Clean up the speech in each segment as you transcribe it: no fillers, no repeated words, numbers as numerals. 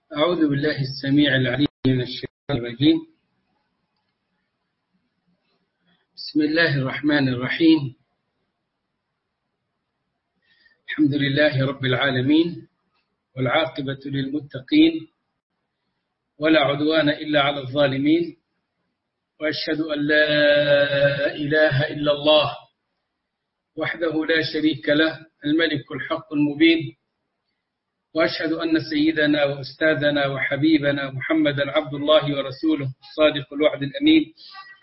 أعوذ بالله السميع العليم من الشيطان الرجيم. بسم الله الرحمن الرحيم. الحمد لله رب العالمين، والعاقبة للمتقين، ولا عدوان إلا على الظالمين، وأشهد أن لا إله إلا الله وحده لا شريك له الملك الحق المبين، وأشهد أن سيدنا وأستاذنا وحبيبنا محمدا عبد الله ورسوله الصادق الوعد الأمين.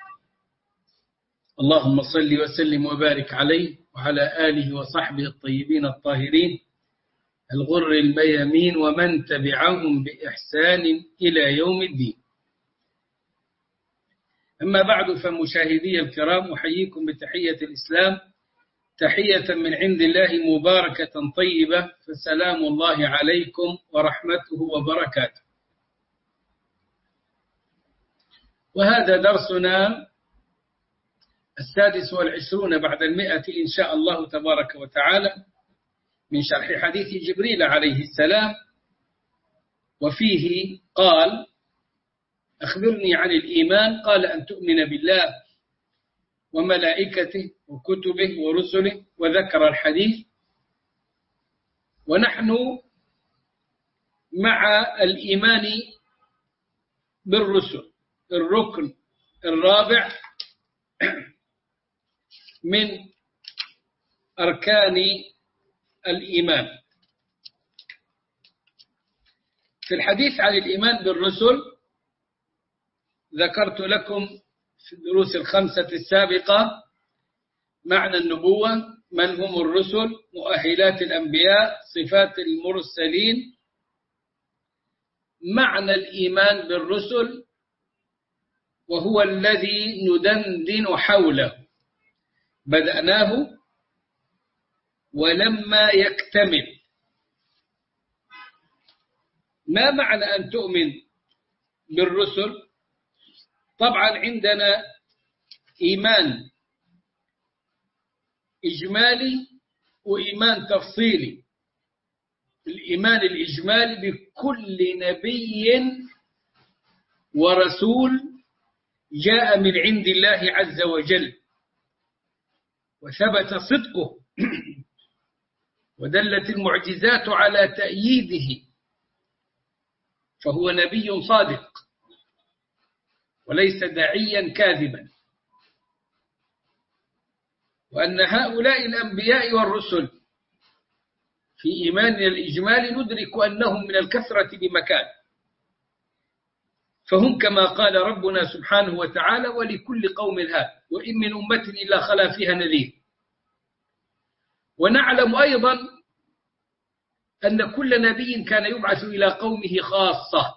اللهم صل وسلم وبارك عليه وعلى آله وصحبه الطيبين الطاهرين الغر الميامين ومن تبعهم بإحسان إلى يوم الدين. أما بعد، فمشاهدي الكرام، أحييكم بتحية الإسلام، تحية من عند الله مباركة طيبة، فسلام الله عليكم ورحمته وبركاته. وهذا درسنا 26 بعد 100 إن شاء الله تبارك وتعالى من شرح حديث جبريل عليه السلام، وفيه قال: أخبرني عن الإيمان. قال: أن تؤمن بالله وملائكته وكتبه ورسله، وذكر الحديث. ونحن مع الإيمان بالرسل، الركن الرابع من أركان الإيمان. في الحديث عن الإيمان بالرسل ذكرت لكم في الدروس الخمسة السابقة معنى النبوة، من هم الرسل، مؤهلات الأنبياء، صفات المرسلين. معنى الإيمان بالرسل وهو الذي ندندن حوله، بدأناه ولما يكتمل. ما معنى أن تؤمن بالرسل؟ طبعا عندنا إيمان إجمالي وإيمان تفصيلي. الإيمان الإجمالي بكل نبي ورسول جاء من عند الله عز وجل وثبت صدقه ودلت المعجزات على تأييده، فهو نبي صادق وليس داعيا كاذبا. وأن هؤلاء الأنبياء والرسل في إيماننا الإجمالي ندرك أنهم من الكثرة بمكان، فهم كما قال ربنا سبحانه وتعالى: ولكل قوم هاد وإن من أمة إلا خلا فيها نذير. ونعلم أيضا أن كل نبي كان يبعث إلى قومه خاصة،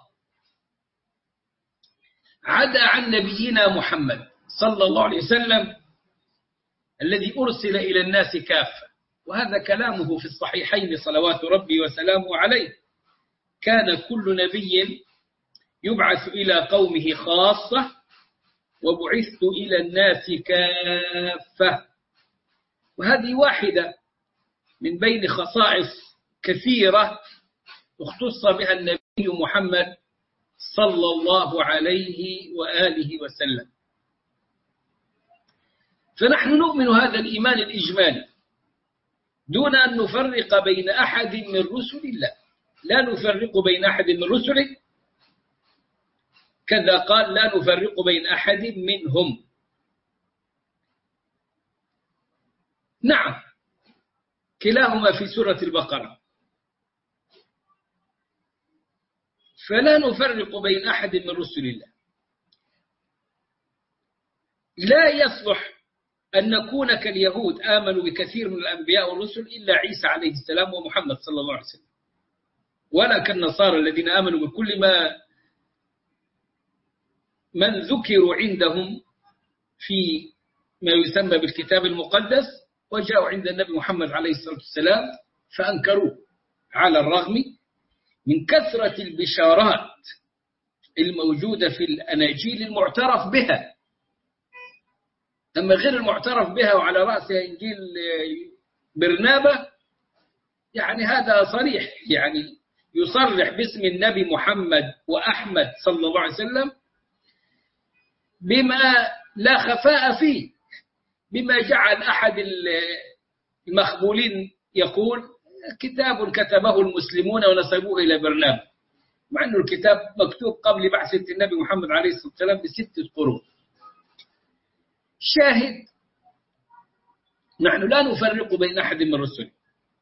عدا عن نبينا محمد صلى الله عليه وسلم الذي أرسل إلى الناس كافة. وهذا كلامه في الصحيحين صلوات ربي وسلامه عليه: كان كل نبي يبعث إلى قومه خاصة وبعثت إلى الناس كافة. وهذه واحدة من بين خصائص كثيرة اختص بها النبي محمد صلى الله عليه وآله وسلم. فنحن نؤمن هذا الإيمان الإجمالي دون أن نفرق بين أحد من رسل الله، لا نفرق بين أحد من رسله، كذا قال: لا نفرق بين أحد منهم. نعم، كلاهما في سورة البقرة. فلا نفرق بين أحد من رسل الله. لا يصلح أن نكون كاليهود آمنوا بكثير من الأنبياء والرسل إلا عيسى عليه السلام ومحمد صلى الله عليه وسلم، ولا كالنصارى الذين آمنوا بكل من ذكروا عندهم في ما يسمى بالكتاب المقدس، وجاءوا عند النبي محمد عليه الصلاة والسلام فأنكروه، على الرغم من كثرة البشارات الموجودة في الأناجيل المعترف بها. أما غير المعترف بها وعلى رأسها إنجيل برنابة، يعني هذا صريح، يعني يصرح باسم النبي محمد وأحمد صلى الله عليه وسلم بما لا خفاء فيه، بما جعل أحد المخبولين يقول كتاب كتبه المسلمون ونسبوه إلى برنامج، مع أنه الكتاب مكتوب قبل بعثة النبي محمد عليه الصلاة والسلام ب6 قرون. شاهد، نحن لا نفرق بين أحد من الرسل.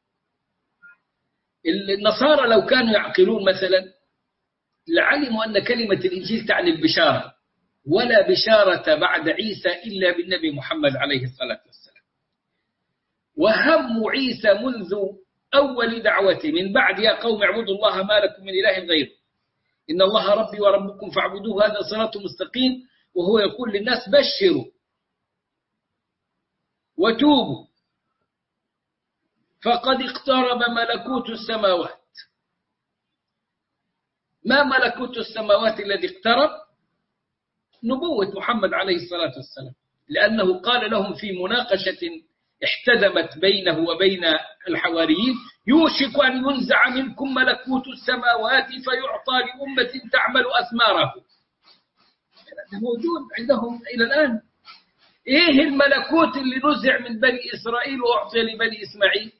النصارى لو كانوا يعقلون مثلا لعلموا أن كلمة الإنجيل تعني البشارة، ولا بشارة بعد عيسى إلا بالنبي محمد عليه الصلاة والسلام. وهم عيسى منذ أول دعوته من بعد يا قوم اعبدوا الله ما لكم من إله غيره إن الله ربي وربكم فاعبدوه هذا صراط مستقيم، وهو يقول للناس بشروا وتوبوا فقد اقترب ملكوت السماوات. ما ملكوت السماوات الذي اقترب؟ نبوة محمد عليه الصلاة والسلام، لأنه قال لهم في مناقشة احتدمت بينه وبين الحواريين يوشك أن ينزع منكم ملكوت السماوات فيعطى لأمة تعمل أثماره. هذا موجود عندهم إلى الآن. إيه الملكوت اللي نزع من بني إسرائيل وأعطي لبني إسماعيل؟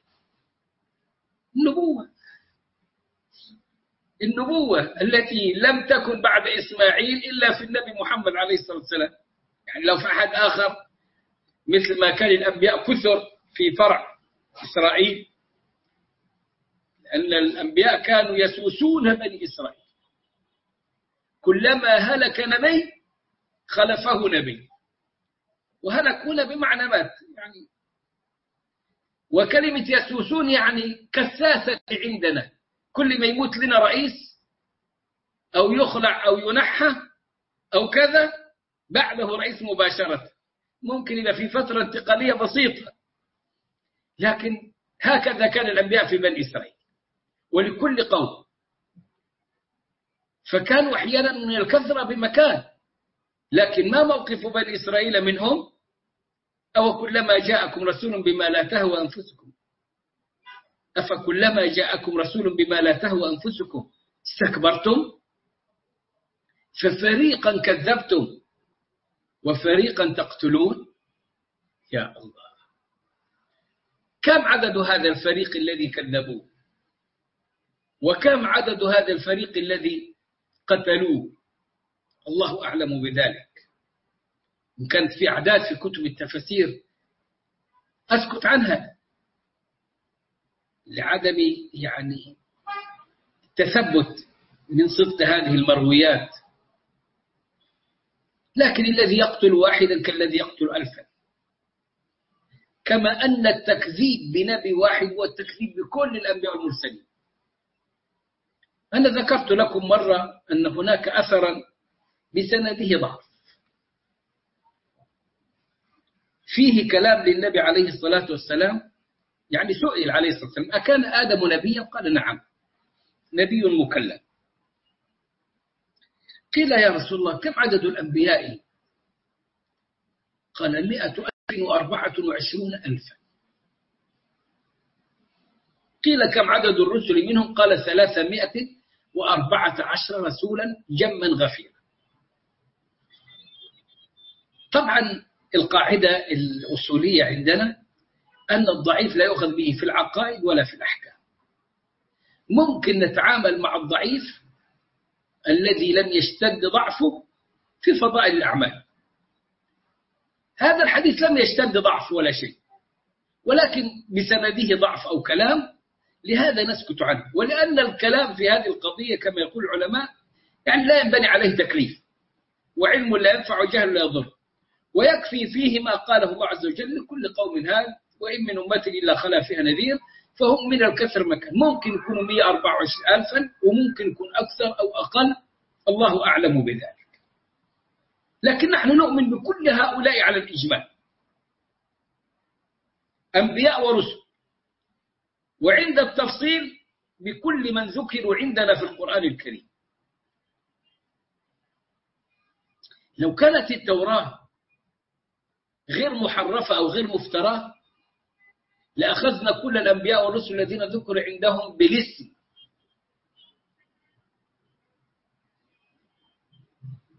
النبوة التي لم تكن بعد إسماعيل إلا في النبي محمد عليه الصلاة والسلام. يعني لو في أحد آخر مثل ما كان الأنبياء كثر في فرع إسرائيل، لأن الأنبياء كانوا يسوسون بني إسرائيل، كلما هلك نبي خلفه نبي، وهلكون بمعنى مات يعني. وكلمة يسوسون يعني كساسة عندنا، كل ما يموت لنا رئيس أو يخلع أو ينحى أو كذا بعده رئيس مباشرة، ممكن إذا في فترة انتقالية بسيطة، لكن هكذا كان الأنبياء في بني إسرائيل ولكل قوم. فكانوا أحيانا من الكثرة بمكان، لكن ما موقف بني إسرائيل منهم؟ أو كلما جاءكم رسول بما لا تهوى أنفسكم أفكلما جاءكم رسول بما لا تهوى أنفسكم استكبرتم ففريقا كذبتم وفريقا تقتلون. يا الله، كم عدد هذا الفريق الذي كذبوه؟ وكم عدد هذا الفريق الذي قتلوه؟ الله أعلم بذلك. إن كانت في أعداد في كتب التفسير أسكت عنها لعدم يعني التثبت من صدق هذه المرويات، لكن الذي يقتل واحدا كالذي يقتل ألفا، كما أن التكذيب بنبي واحد هو التكذيب بكل الأنبياء المرسلين. أنا ذكرت لكم مرة أن هناك أثرا بسنده ضعف فيه كلام للنبي عليه الصلاة والسلام. يعني سئل عليه الصلاة والسلام أكان آدم نبيا؟ قال نعم نبي مكلم. قيل يا رسول الله كم عدد الأنبياء؟ قال 124,000. قيل كم عدد الرسل منهم؟ قال 314 رسولا جما غفيرا. طبعا القاعدة الأصولية عندنا أن الضعيف لا يؤخذ به في العقائد ولا في الأحكام. ممكن نتعامل مع الضعيف الذي لم يشتد ضعفه في فضائل الأعمال. هذا الحديث لم يشتد ضعف ولا شيء، ولكن بسنده ضعف أو كلام، لهذا نسكت عنه. ولأن الكلام في هذه القضية كما يقول العلماء يعني لا ينبني عليه تكليف، وعلم لا ينفع وجهل لا يضر، ويكفي فيه ما قاله الله عز وجل لكل قوم هاد وإن من أمة إلا خلا فيها نذير، فهم من الكثر مكان. ممكن يكونوا 124,000 وممكن يكون أكثر أو أقل، الله أعلم بذلك. لكن نحن نؤمن بكل هؤلاء على الإجمال، أنبياء ورسل، وعند التفصيل بكل من ذكروا عندنا في القرآن الكريم. لو كانت التوراة غير محرفة أو غير مفتراه لأخذنا كل الأنبياء والرسل الذين ذكروا عندهم بالاسم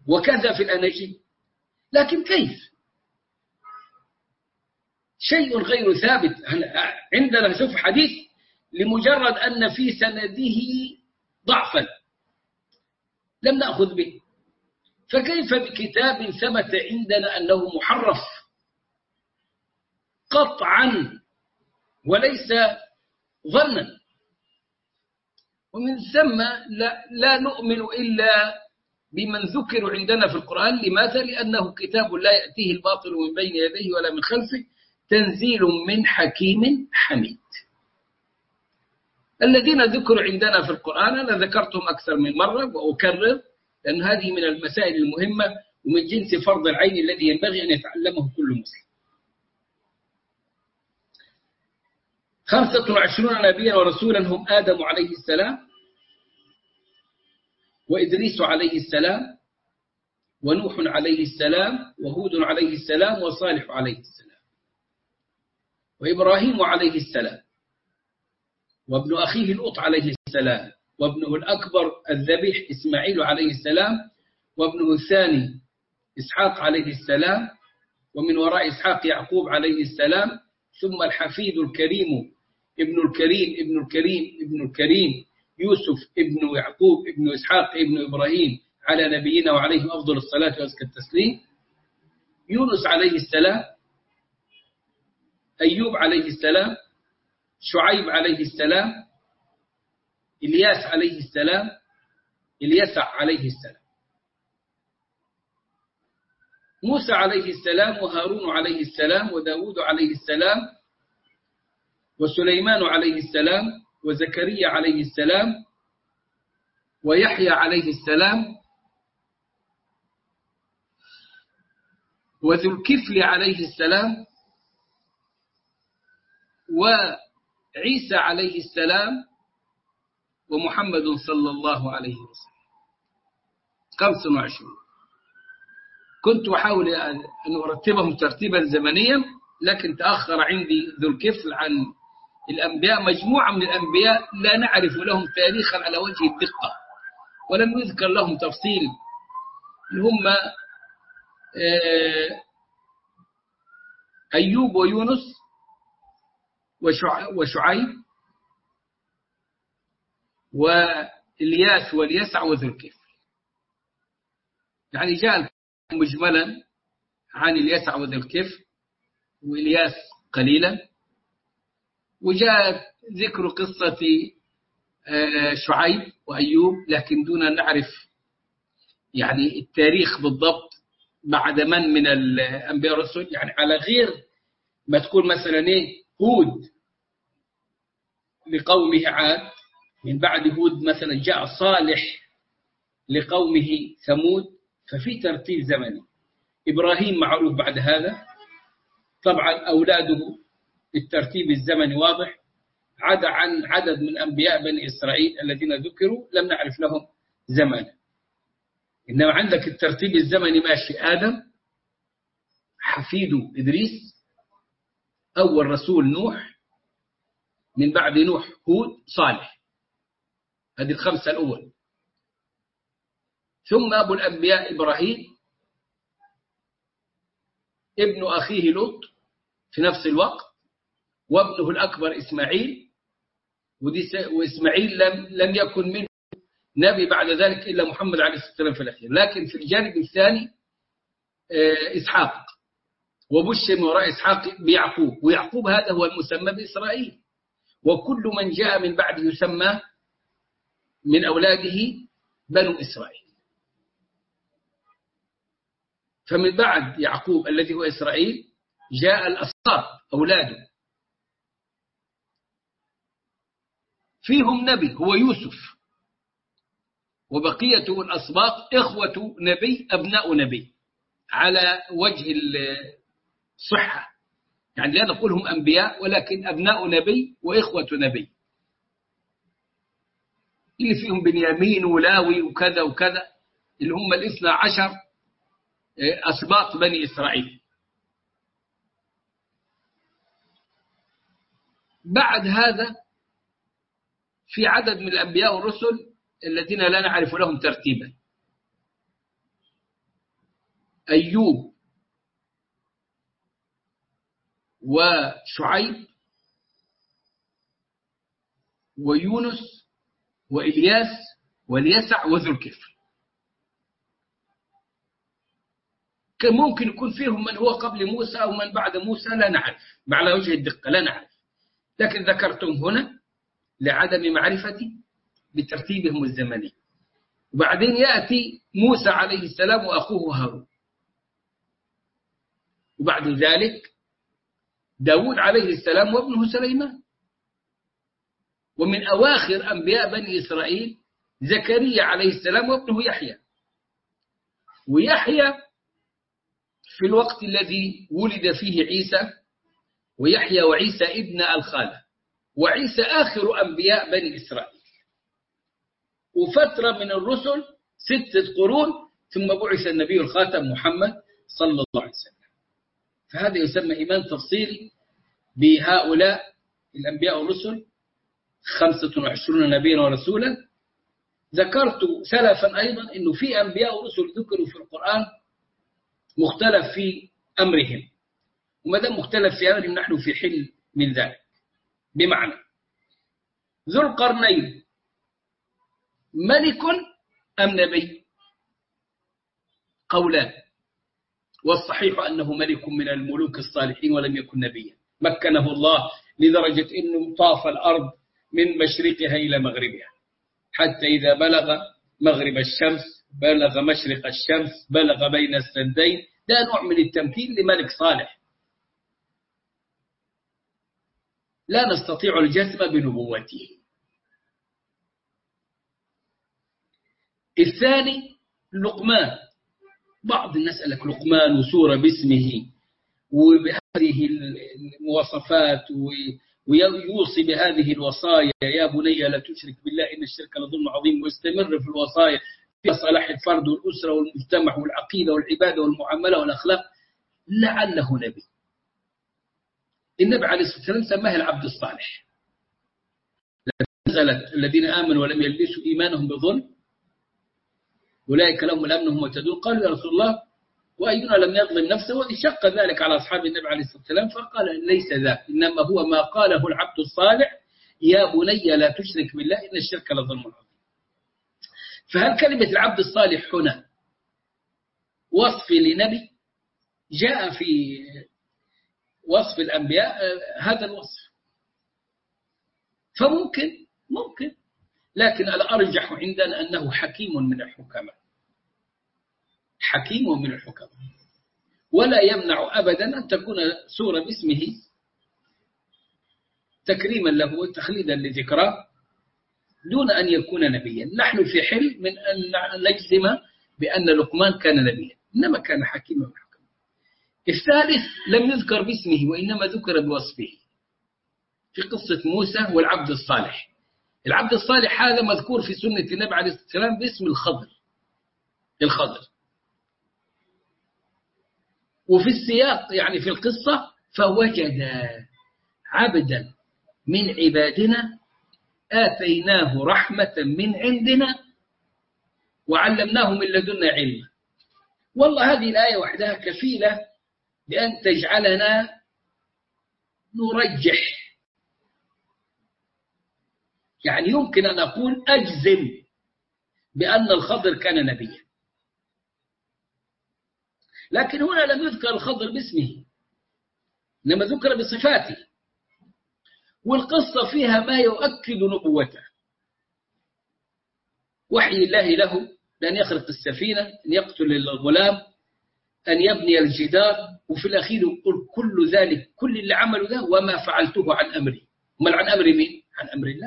وكذا في الأناجيل. لكن كيف؟ شيء غير ثابت. عندنا نشوف حديث لمجرد أن في سنده ضعفا لم نأخذ به، فكيف بكتاب ثبت عندنا أنه محرف قطعا وليس ظنا؟ ومن ثم لا نؤمن إلا بمن ذكر عندنا في القرآن. لماذا؟ لأنه كتاب لا يأتيه الباطل من بين يديه ولا من خلفه، تنزيل من حكيم حميد. الذين ذكروا عندنا في القرآن أنا ذكرتهم أكثر من مرة وأكرر، لأن هذه من المسائل المهمة ومن جنس فرض العين الذي ينبغي أن يتعلمه كل مسلم. 25 نبيا ورسولا هم آدم عليه السلام، وإدريس عليه السلام، ونوح عليه السلام، وهود عليه السلام، وصالح عليه السلام، وإبراهيم عليه السلام، وابن أخيه لوط عليه السلام، وابنه الأكبر الذبيح إسماعيل عليه السلام، وابنه الثاني إسحاق عليه السلام، ومن وراء إسحاق يعقوب عليه السلام، ثم الحفيد الكريم ابن الكريم ابن الكريم ابن الكريم يوسف ابن يعقوب ابن إسحاق ابن إبراهيم على نبينا وعليهم أفضل الصلاة وأزكى التسليم، يونس عليه السلام، أيوب عليه السلام، شعيب عليه السلام، إلياس عليه السلام، اليسع عليه السلام، موسى عليه السلام، وهارون عليه السلام، وداود عليه السلام، وسليمان عليه السلام، وزكريا عليه السلام، ويحيى عليه السلام، وذو الكفل عليه السلام، وعيسى عليه السلام، ومحمد صلى الله عليه وسلم. 25. كنت أحاول أن أرتبهم ترتيبا زمنيا، لكن تأخر عندي ذو الكفل عن الأنبياء. مجموعة من الأنبياء لا نعرف لهم تاريخا على وجه الدقة، ولم يذكر لهم تفصيل. هم أيوب ويونس وشعيب والياس واليسع وذو الكفل. يعني جاء مجملا عن اليسع وذو الكفل والياس قليلا، وجاء ذكر قصة شعيب وأيوب، لكن دون أن نعرف يعني التاريخ بالضبط بعد من الأنبياء والرسل. يعني على غير ما تقول مثلا هود لقومه عاد، من بعد هود مثلا جاء صالح لقومه ثمود، ففي ترتيب زمني. إبراهيم معروف بعد هذا، طبعا أولاده الترتيب الزمني واضح، عدا عن عدد من أنبياء بني إسرائيل الذين ذكروا لم نعرف لهم زمنا. إنما عندك الترتيب الزمني ماشي: آدم، حفيده إدريس، أول رسول نوح، من بعد نوح هود، صالح. هذه الخمسة الأول. ثم أبو الأنبياء إبراهيم، ابن أخيه لوط في نفس الوقت، وابنه الأكبر إسماعيل، وإسماعيل لم يكن منه نبي بعد ذلك إلا محمد عليه الصلاة والسلام في الأخير. لكن في الجانب الثاني إسحاق، وبشر من وراء إسحاق بيعقوب، ويعقوب هذا هو المسمى بإسرائيل، وكل من جاء من بعد يسمى من أولاده بنو إسرائيل. فمن بعد يعقوب الذي هو إسرائيل جاء الأسباط أولاده، فيهم نبي هو يوسف، وبقية الأسباط إخوة نبي أبناء نبي على وجه الصحة. يعني لا نقولهم أنبياء، ولكن أبناء نبي وإخوة نبي، اللي فيهم بنيامين ولاوي وكذا وكذا، اللي هم 12 أسباط بني إسرائيل. بعد هذا في عدد من الأنبياء والرسل الذين لا نعرف لهم ترتيبا. أيوب وشعيب ويونس وإلياس واليسع وذو الكفل. كان ممكن يكون فيهم من هو قبل موسى أو من بعد موسى، لا نعرف على وجه الدقة، لا نعرف، لكن ذكرتهم هنا لعدم معرفتي بترتيبهم الزمني. وبعدين يأتي موسى عليه السلام وأخوه هارون، وبعد ذلك داود عليه السلام وابنه سليمان، ومن أواخر أنبياء بني إسرائيل زكريا عليه السلام وابنه يحيى. ويحيى في الوقت الذي ولد فيه عيسى، ويحيى وعيسى ابن الخالة، وعيسى آخر أنبياء بني إسرائيل، وفترة من الرسل 6 قرون، ثم بعث النبي الخاتم محمد صلى الله عليه وسلم. فهذا يسمى إيمان تفصيلي بهؤلاء الأنبياء والرسل، 25 نبيا ورسولا. ذكرت سلفا أيضا أنه في أنبياء ورسل ذكروا في القرآن مختلف في أمرهم، وما دام مختلف في أمرهم نحن في حل من ذلك. بمعنى ذو القرنين ملك أم نبي؟ قولان، والصحيح أنه ملك من الملوك الصالحين ولم يكن نبيا، مكنه الله لدرجة أنه طاف الأرض من مشرقها إلى مغربها، حتى إذا بلغ مغرب الشمس بلغ مشرق الشمس، بلغ بين السدين. ده نوع من التمكين لملك صالح، لا نستطيع الجزم بنبوته. الثاني لقمان، بعض الناس قال لك لقمان وسورة باسمه وبهذه المواصفات، ويوصي بهذه الوصايا: يا بني لا تشرك بالله إن الشرك لظلم عظيم، ويستمر في الوصايا في صلاح الفرد والأسرة والمجتمع والعقيدة والعبادة والمعاملة والأخلاق. لعله نبي. النبي عليه الصلاة والسلام سماه العبد الصالح. نزلت الذين آمنوا ولم يلبسوا إيمانهم بظلم أولئك لهم الأمن وهم مهتدون. قالوا يا رسول الله وأينا لم يظلم نفسه؟ وشق ذلك على أصحاب النبي عليه الصلاة والسلام، فقال ليس ذاك، إنما هو ما قاله العبد الصالح: يا بني لا تشرك بالله إن الشرك لظلم عظيم. فهل كلمة العبد الصالح هنا وصف لنبي؟ جاء في وصف الأنبياء هذا الوصف، فممكن، لكن الأرجح عندنا أنه حكيم من الحكماء، حكيم من الحكماء، ولا يمنع أبدا أن تكون سورة باسمه تكريما له وتخليدا لذكراه دون أن يكون نبيا. نحن في حل من أن نجزم بأن لقمان كان نبيا، إنما كان حكيما من الحكماء. الثالث لم يذكر باسمه وإنما ذكر بوصفه في قصة موسى والعبد الصالح. العبد الصالح هذا مذكور في سنة النبي عليه الصلاة والسلام باسم الخضر. وفي السياق يعني في القصة: فوجد عبدا من عبادنا آتيناه رحمة من عندنا وعلمناه من لدنا علما. والله هذه الآية وحدها كفيلة بأن تجعلنا نرجح، يعني يمكن أن أقول أجزم بأن الخضر كان نبيا، لكن هنا لم يذكر الخضر باسمه إنما ذكر بصفاته، والقصة فيها ما يؤكد نبوته: وحي الله له بأن يخرق السفينة، أن يقتل الغلام، أن يبني الجدار، وفي الأخير يقول كل ذلك، كل اللي عمله ده وما فعلته عن أمري. ومن عن أمر مين؟ عن أمر الله.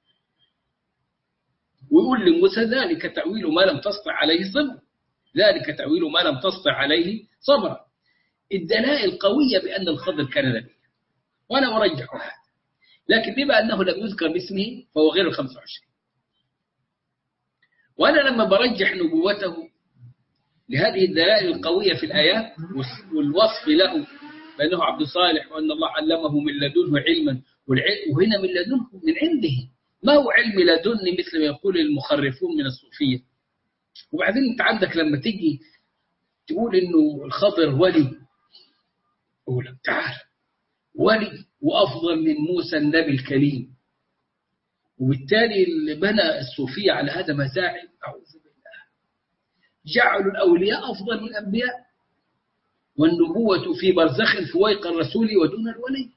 ويقول لموسى: ذلك تأويل ما لم تستطع عليه صبرا، ذلك تأويل ما لم تستطع عليه صبرا. الدلائل قوية بأن الخضر كان نبيا، وأنا أرجح هذا، لكن بما أنه لم يذكر باسمه فهو غير 25. وأنا لما برجح نبوته لهذه الدلائل القوية في الآيات والوصف له بأنه عبد صالح وأن الله علمه من لدنه علما، وهنا من لدنه من عنده، ما هو علم لدني مثل ما يقول المخرفون من الصوفية. وبعدين أنت عندك لما تيجي تقول إنه الخضر ولي، أقول لك تعال، ولي وأفضل من موسى النبي الكريم، وبالتالي اللي بنى الصوفية على هذا مزاعم. أعوذ بالله، جعلوا الأولياء أفضل من الأنبياء، والنبوة في برزخ فويق الرسول ودون الولي.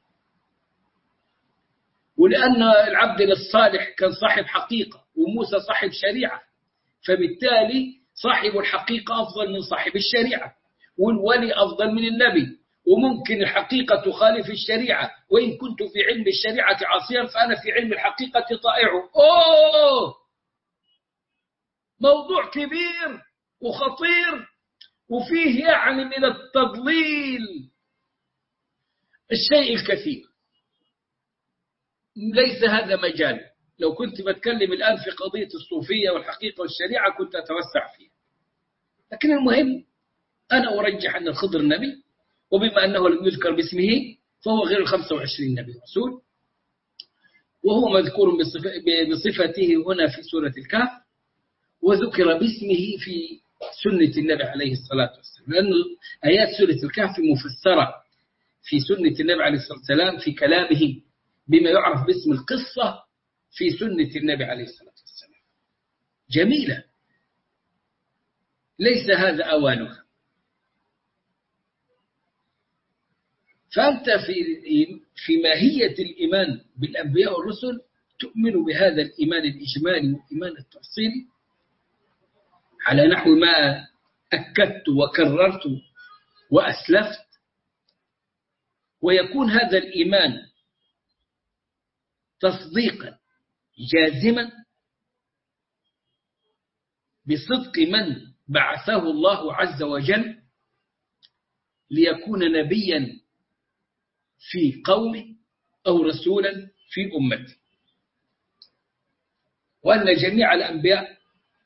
ولأن العبد الصالح كان صاحب حقيقة وموسى صاحب شريعة، فبالتالي صاحب الحقيقة أفضل من صاحب الشريعة، والولي أفضل من النبي. وممكن الحقيقة تخالف الشريعة، وإن كنت في علم الشريعة عاصيا فأنا في علم الحقيقة طائع. موضوع كبير وخطير، وفيه يعني من التضليل الشيء الكثير. ليس هذا مجال. لو كنت بتكلم الآن في قضية الصوفية والحقيقة والشريعة كنت أتوسع فيها، لكن المهم أنا أرجح أن الخضر نبي، وبما أنه لم يذكر باسمه فهو غير 25 نبي رسول، وهو مذكور بصفته هنا في سورة الكهف، وذكر باسمه في سنة النبي عليه الصلاة والسلام، لأن آيات سورة الكهف مفسرة في سنة النبي عليه الصلاة والسلام في كلامه بما يعرف باسم القصة في سنة النبي عليه الصلاة والسلام. جميلة، ليس هذا أوانها. فأنت في ماهية الإيمان بالأنبياء والرسل تؤمن بهذا الإيمان الإجمالي والإيمان التفصيلي على نحو ما أكدت وكررت وأسلفت، ويكون هذا الإيمان تصديقا جازما بصدق من بعثه الله عز وجل ليكون نبيا في قومه أو رسولا في أمته، وأن جميع الأنبياء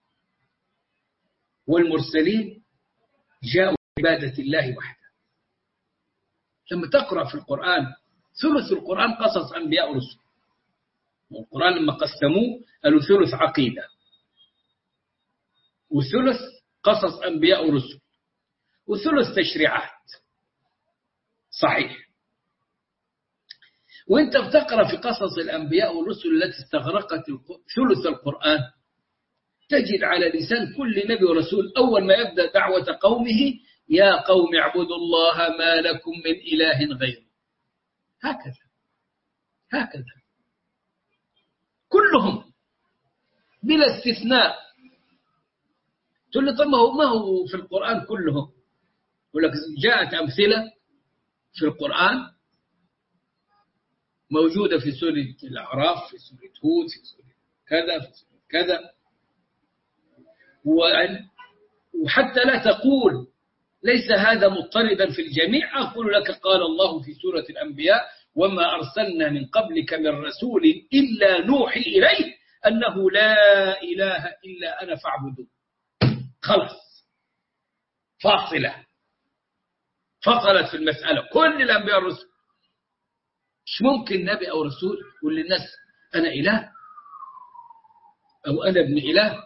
والمرسلين جاءوا عبادة الله وحده. لما تقرأ في القرآن ثلث القرآن قصص أنبياء ورسل، والقرآن لما قسموه قالوا ثلث عقيدة، وثلث قصص أنبياء ورسل، وثلث تشريعات. صحيح. وانت بتقرأ في قصص الأنبياء والرسل التي استغرقت ثلث القرآن تجد على لسان كل نبي ورسول أول ما يبدأ دعوة قومه يا قوم اعبدوا الله ما لكم من إله غيره. هكذا كلهم بلا استثناء. تقول لي طب ما هو في القرآن كلهم؟ يقول لك جاءت أمثلة في القرآن موجودة في سورة الأعراف، في سورة هود، في سورة كذا، في سورة كذا. وحتى لا تقول ليس هذا مضطردا في الجميع، أقول لك قال الله في سورة الأنبياء وما أرسلنا من قبلك من رسول إلا نوحي إليه أنه لا إله إلا أنا فاعبدون. خلاص، فاصلة، فصلت في المسألة. كل الأنبياء الرسل مش ممكن نبي أو رسول يقول للناس أنا إله أو أنا ابن إله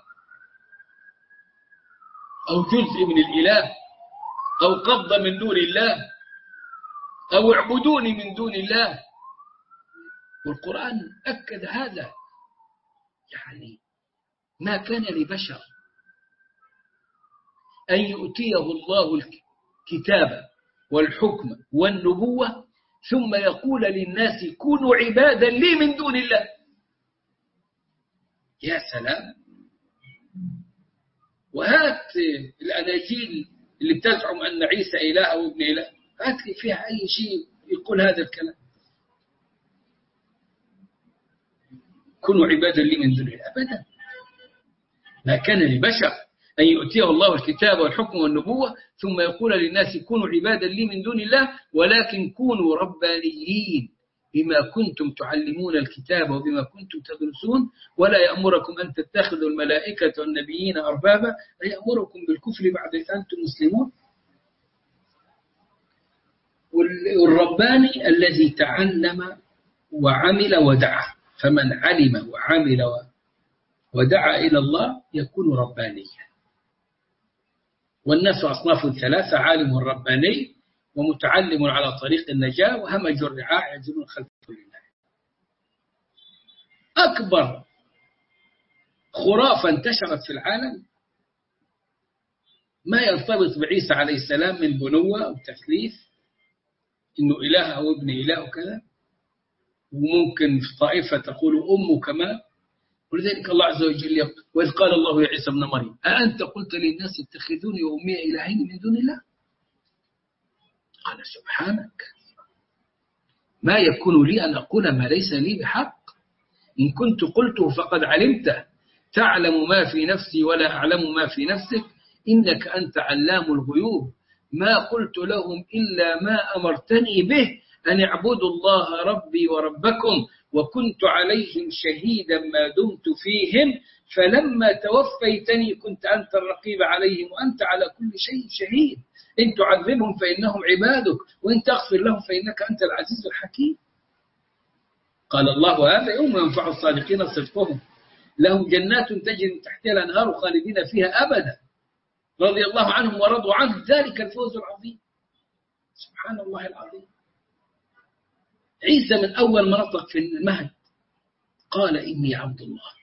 أو جزء من الإله أو قبضة من دون الله أو اعبدوني من دون الله. والقرآن أكد هذا. يعني ما كان لبشر أن يؤتيه الله الكتاب والحكم والنبوة ثم يقول للناس كونوا عبادا لي من دون الله. يا سلام. وهات الأناجيل اللي بتزعم أن عيسى إله أو ابن إله، هات لي فيها أي شيء يقول هذا الكلام. كونوا عبادا لي من دون الله، أبدا. ما كان لبشر أن يؤتيه الله الكتاب والحكم والنبوة ثم يقول للناس كونوا عبادا لي من دون الله ولكن كونوا ربانيين بما كنتم تعلمون الكتاب وبما كنتم تدرسون ولا يأمركم أن تتخذوا الملائكة والنبيين أربابا يأمركم بالكفر بعد إذ أنتم مسلمون. والرباني الذي تعلم وعمل ودعا، فمن علم وعمل ودعا إلى الله يكون ربانيا. والناس أصناف ثلاثة: عالم رباني، ومتعلم على طريق النجاة، وهمج الرعاع يجرون خلف لله. أكبر خرافة انتشرت في العالم ما يرتبط بعيسى عليه السلام من بنوة أو تثليث، إنه إله أو ابن إله وكذا، وممكن في طائفة تقول أمه كمان. ولذلك الله عز وجل يقول: وإذ قال الله يا عيسى ابن مريم أأنت قلت للناس اتخذوني وأمي إلهين من دون الله؟ قال: سبحانك، ما يكون لي أن أقول ما ليس لي بحق، إن كنت قلته فقد علمته، تعلم ما في نفسي ولا أعلم ما في نفسك، إنك أنت علام الغيوب، ما قلت لهم إلا ما أمرتني به، أن اعبدوا الله ربي وربكم، وكنت عليهم شهيدا ما دمت فيهم، فلما توفيتني كنت أنت الرقيب عليهم وأنت على كل شيء شهيد، إن تعذبهم فإنهم عبادك، وإن تغفر لهم فإنك أنت العزيز الحكيم. قال الله: هذا يوم ينفع الصادقين صدقهم، لهم جنات تجري من تحتها الأنهار خالدين فيها أبدا، رضي الله عنهم ورضوا عنه، ذلك الفوز العظيم. سبحان الله العظيم. عيسى من أول ما نطق في المهد قال: إني عبد الله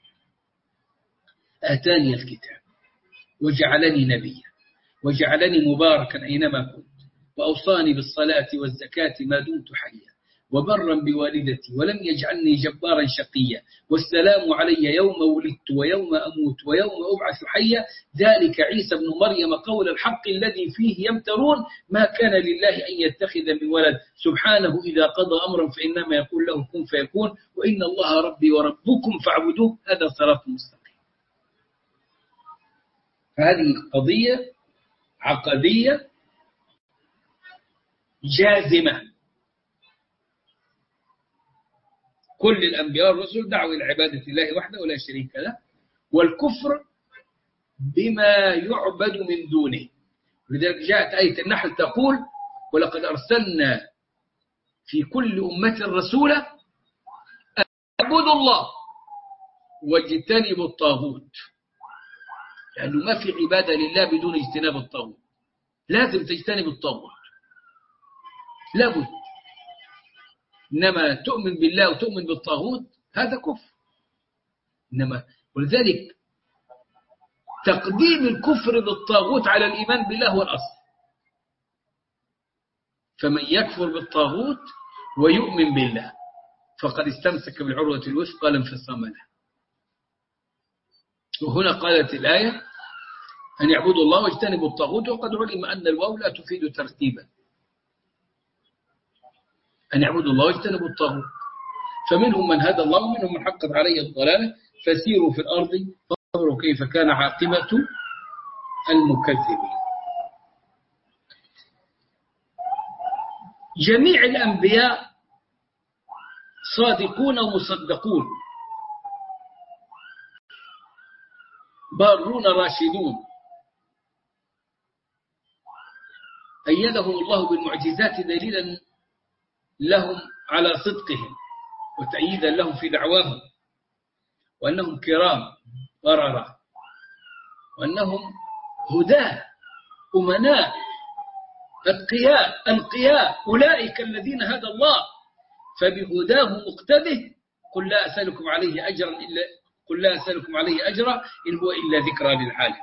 آتاني الكتاب وجعلني نبيا وجعلني مباركا أينما كنت وأوصاني بالصلاة والزكاة ما دمت حيا وبرا بوالدتي ولم يجعلني جبارا شقيا والسلام علي يوم ولدت ويوم أموت ويوم أبعث حيا ذلك عيسى بن مريم قول الحق الذي فيه يمترون ما كان لله أن يتخذ من ولد سبحانه إذا قضى أمرا فإنما يقول له كن فيكون وإن الله ربي وربكم فاعبدوه هذا صراط مستقيم. هذه قضية عقدية جازمة. كل الأنبياء والرسل دعوا إلى عبادة الله وحده ولا شريك له، والكفر بما يعبد من دونه. لذلك جاءت آية النحل تقول: ولقد أرسلنا في كل أمة رسولا أن اعبدوا الله واجتنبوا الطاغوت، لأنه ما في عبادة لله بدون اجتناب الطاغوت، لازم تجتنب الطاغوت لابد. إنما تؤمن بالله وتؤمن بالطاغوت هذا كفر. إنما ولذلك تقديم الكفر بالطاغوت على الإيمان بالله هو الأصل. فمن يكفر بالطاغوت ويؤمن بالله فقد استمسك بالعروة الوثقى لا انفصام لها. وهنا قالت الآية: أن يعبدوا الله واجتنبوا الطاغوت، وقد علم أن الواو لا تفيد ترتيبا. أن يعبدوا الله واجتنبوا الطاغوت، فمنهم من هدى الله ومنهم من حقت عليه الضلالة، فسيروا في الأرض فانظروا كيف كان عاقبة المكذبين. جميع الأنبياء صادقون ومصدقون، بارون راشدون، أيدهم الله بالمعجزات دليلا لهم على صدقهم وتأييدا لهم في دعواهم، وأنهم كرام بررة، وأنهم هداة أمناء أتقياء أنقياء، أولئك الذين هدى الله فبهداه مقتده. قل لا أسألكم عليه أجرا إن هو إلا ذكرى للعالمين.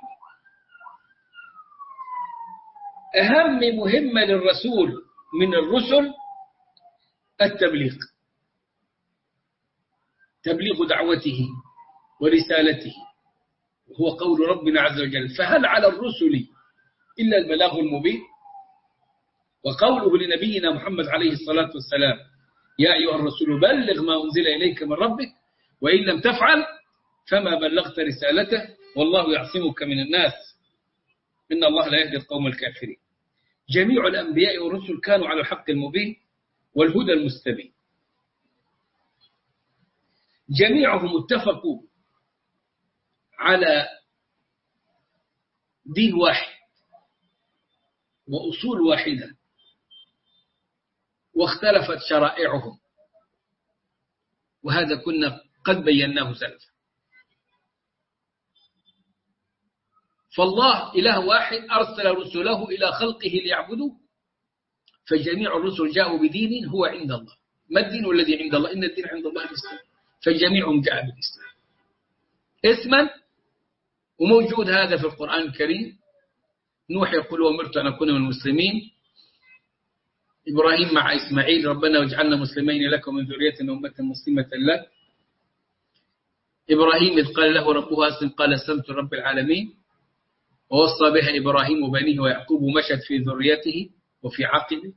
أهم مهمة للرسول من الرسل التبليغ، تبليغ دعوته ورسالته، وهو قول ربنا عز وجل: فهل على الرسل إلا البلاغ المبين. وقوله لنبينا محمد عليه الصلاة والسلام: يا أيها الرسول بلغ ما أنزل إليك من ربك وإن لم تفعل فما بلغت رسالته والله يعصمك من الناس إن الله لا يهدي القوم الكافرين. جميع الأنبياء والرسل كانوا على الحق المبين والهدى المستبين. جميعهم اتفقوا على دين واحد وأصول واحدة، واختلفت شرائعهم، وهذا كنا قد بيناه سلفا. فالله إله واحد أرسل رسله إلى خلقه ليعبدوه، فجميع الرسل جاءوا بدين هو عند الله. ما الدين الذي عند الله؟ إن الدين عند الله الإسلام، فجميعهم جاء بالإسلام اسما. وموجود هذا في القرآن الكريم. نوح يقول وأمرت أن أكون من المسلمين. إبراهيم مع إسماعيل ربنا واجعلنا مسلمين لك ومن ذريتنا أمة مسلمة لك. إبراهيم إذ قال له ربه أسلم قال أسلمت لرب العالمين، ووصى بها إبراهيم وبنيه ويعقوب مشت في ذريته وفي عقبه.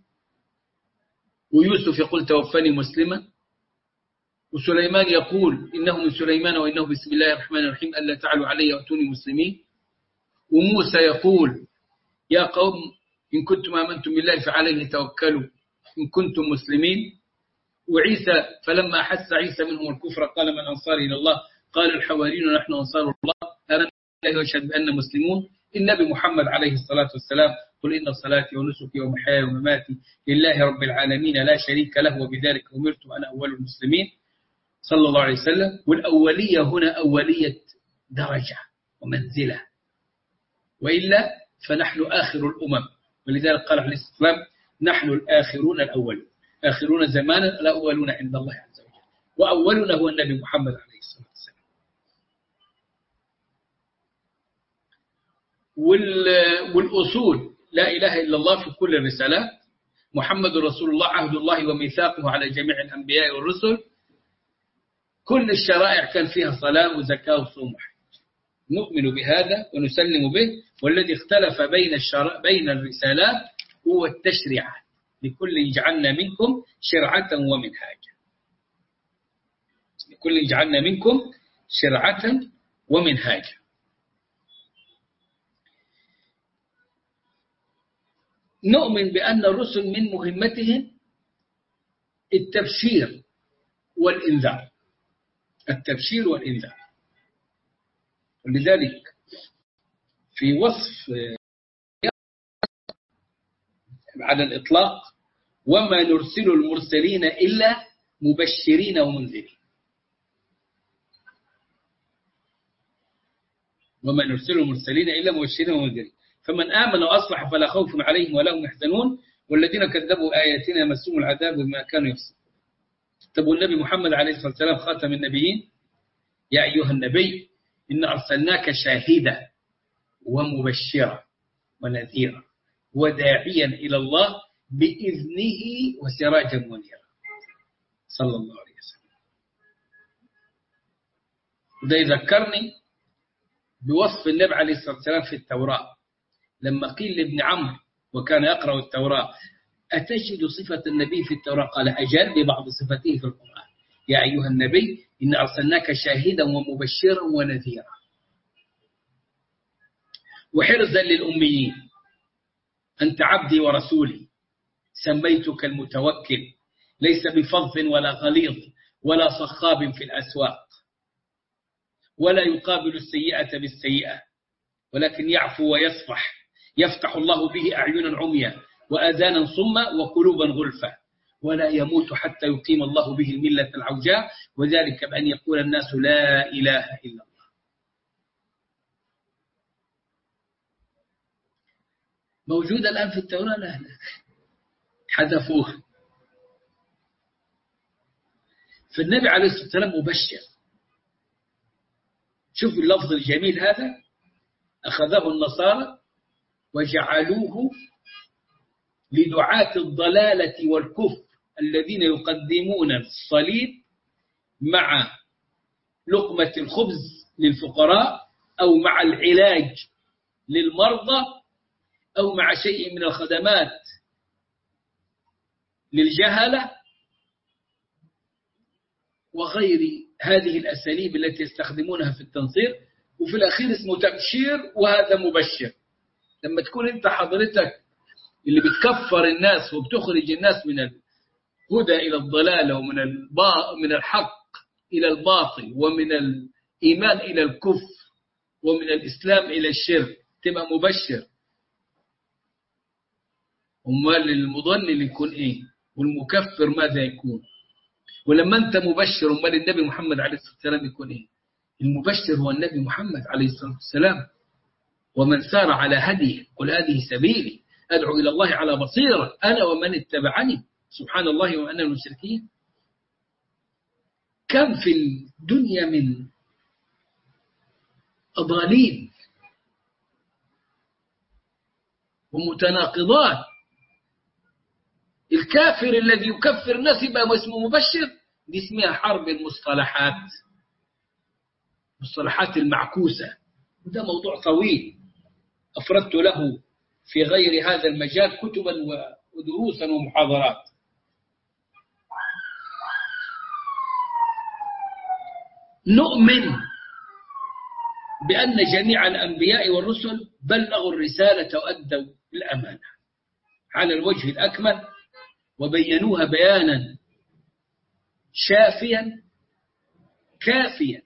ويوسف يقول توفني مسلما. وسليمان يقول إنه من سليمان وإنه بسم الله الرحمن الرحيم ألا تعلوا علي وأتوني مسلمين. وموسى يقول يا قوم إن كنتم آمنتم بالله فعليه توكلوا إن كنتم مسلمين. وعيسى فلما أحس عيسى منهم الكفر قال من أنصاري إلى الله قال الحواريون نحن أنصار الله آمنا بالله واشهد بأننا مسلمون. النبي محمد عليه الصلاة والسلام قل إن صلاتي ونسكي ومحياي ومماتي لله رب العالمين لا شريك له وبذلك أمرت وأنا أول المسلمين صلى الله عليه وسلم. والأولية هنا أولية درجة ومنزلة، وإلا فنحن آخر الأمم. ولذلك قال عليه الصلاة والسلام نحن الآخرون الأولون، آخرون زمانا الأولون عند الله عز وجل، وأولنا هو النبي محمد عليه الصلاة والسلام. والأصول لا إله إلا الله في كل الرسالات، محمد رسول الله عهد الله وميثاقه على جميع الأنبياء والرسل. كل الشرائع كان فيها صلاة وزكاة وصوم وحج، نؤمن بهذا ونسلم به. والذي اختلف بين الرسالات هو التشريع، لكل جعلنا منكم شرعة ومنهاجا، لكل جعلنا منكم شرعة ومنهاجا. نؤمن بأن الرسل من مهمتهم التبشير والإنذار، التبشير والإنذار. ولذلك في وصف على الإطلاق وما نرسل المرسلين إلا مبشرين ومنذرين، وما نرسل المرسلين إلا مبشرين ومنذرين. فمن آمن وأصلح فلا خوف عليهم ولا هم يحزنون والذين كذبوا آياتنا يمسهم العذاب بما كانوا يفسقون. طب والنبي محمد عليه الصلاة والسلام خاتم النبيين، يا أيها النبي إن أرسلناك شاهدا ومبشرا ونذيرا وداعيا إلى الله بإذنه وسراجا منيرا صلى الله عليه وسلم. وده يذكرني بوصف النبي عليه الصلاة والسلام في التوراة لما قيل لابن عمرو وكان يقرأ التوراة أتجد صفة النبي في التوراة؟ قال أجل ببعض صفته في القرآن، يا أيها النبي إن أرسلناك شاهدا ومبشرا ونذيرا وحرزا للأميين أنت عبدي ورسولي سميتك المتوكل ليس بفظ ولا غليظ ولا صخاب في الأسواق ولا يقابل السيئة بالسيئة ولكن يعفو ويصفح يفتح الله به أعينا عميا وآذانا صما وقلوبا غلفا ولا يموت حتى يقيم الله به الملة العوجاء وذلك بأن يقول الناس لا إله إلا الله. موجودة الآن في التوراة؟ لا حذفوها. فالنبي عليه الصلاة والسلام مبشر. شوف اللفظ الجميل هذا، أخذه النصارى وجعلوه لدعاة الضلالة والكفر الذين يقدمون الصليب مع لقمة الخبز للفقراء أو مع العلاج للمرضى أو مع شيء من الخدمات للجهلة وغير هذه الأساليب التي يستخدمونها في التنصير. وفي الأخير اسمه تبشير وهذا مبشر. لما تكون أنت حضرتك اللي بتكفر الناس وبتخرج الناس من الهدى إلى الضلالة ومن الحق إلى الباطل ومن الإيمان إلى الكفر ومن الإسلام إلى الشرك تبقى مبشر. أمال المضلل يكون إيه؟ والمكفر ماذا يكون؟ ولما أنت مبشر أمال النبي محمد عليه الصلاة والسلام يكون إيه؟ المبشر هو النبي محمد عليه الصلاة والسلام. ومن سار على هديه قل هذه سبيلي أدعو إلى الله على بصيرة أنا ومن اتبعني سبحان الله وأنا المشركين. كم في الدنيا من أضاليل ومتناقضات. الكافر الذي يكفر نسبه واسمه مبشر دي اسمها حرب المصطلحات، مصطلحات المعكوسة، وده موضوع طويل أفردت له في غير هذا المجال كتبا ودروسا ومحاضرات. نؤمن بأن جميع الأنبياء والرسل بلغوا الرسالة وأدوا الأمانة على الوجه الأكمل وبينوها بيانا شافيا كافيا،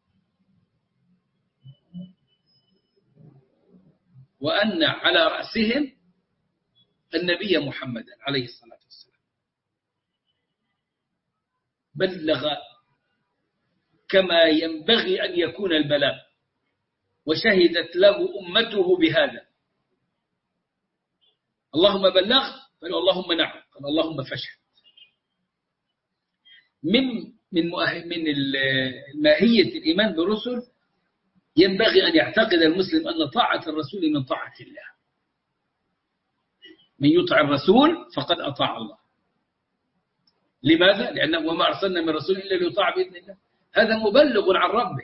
وأن على رأسهم النبي محمدا عليه الصلاة والسلام بلغ كما ينبغي أن يكون البلاغ، وشهدت له أمته بهذا. اللهم بلغ، قال اللهم نعم، قال اللهم فاشهد. من ماهية الإيمان بالرسل ينبغي أن يعتقد المسلم أن طاعة الرسول من طاعة الله. من يطع الرسول فقد أطاع الله. لماذا؟ لأنه وما أرسلنا من رسول إلا ليطاع بإذن الله. هذا مبلغ عن ربه.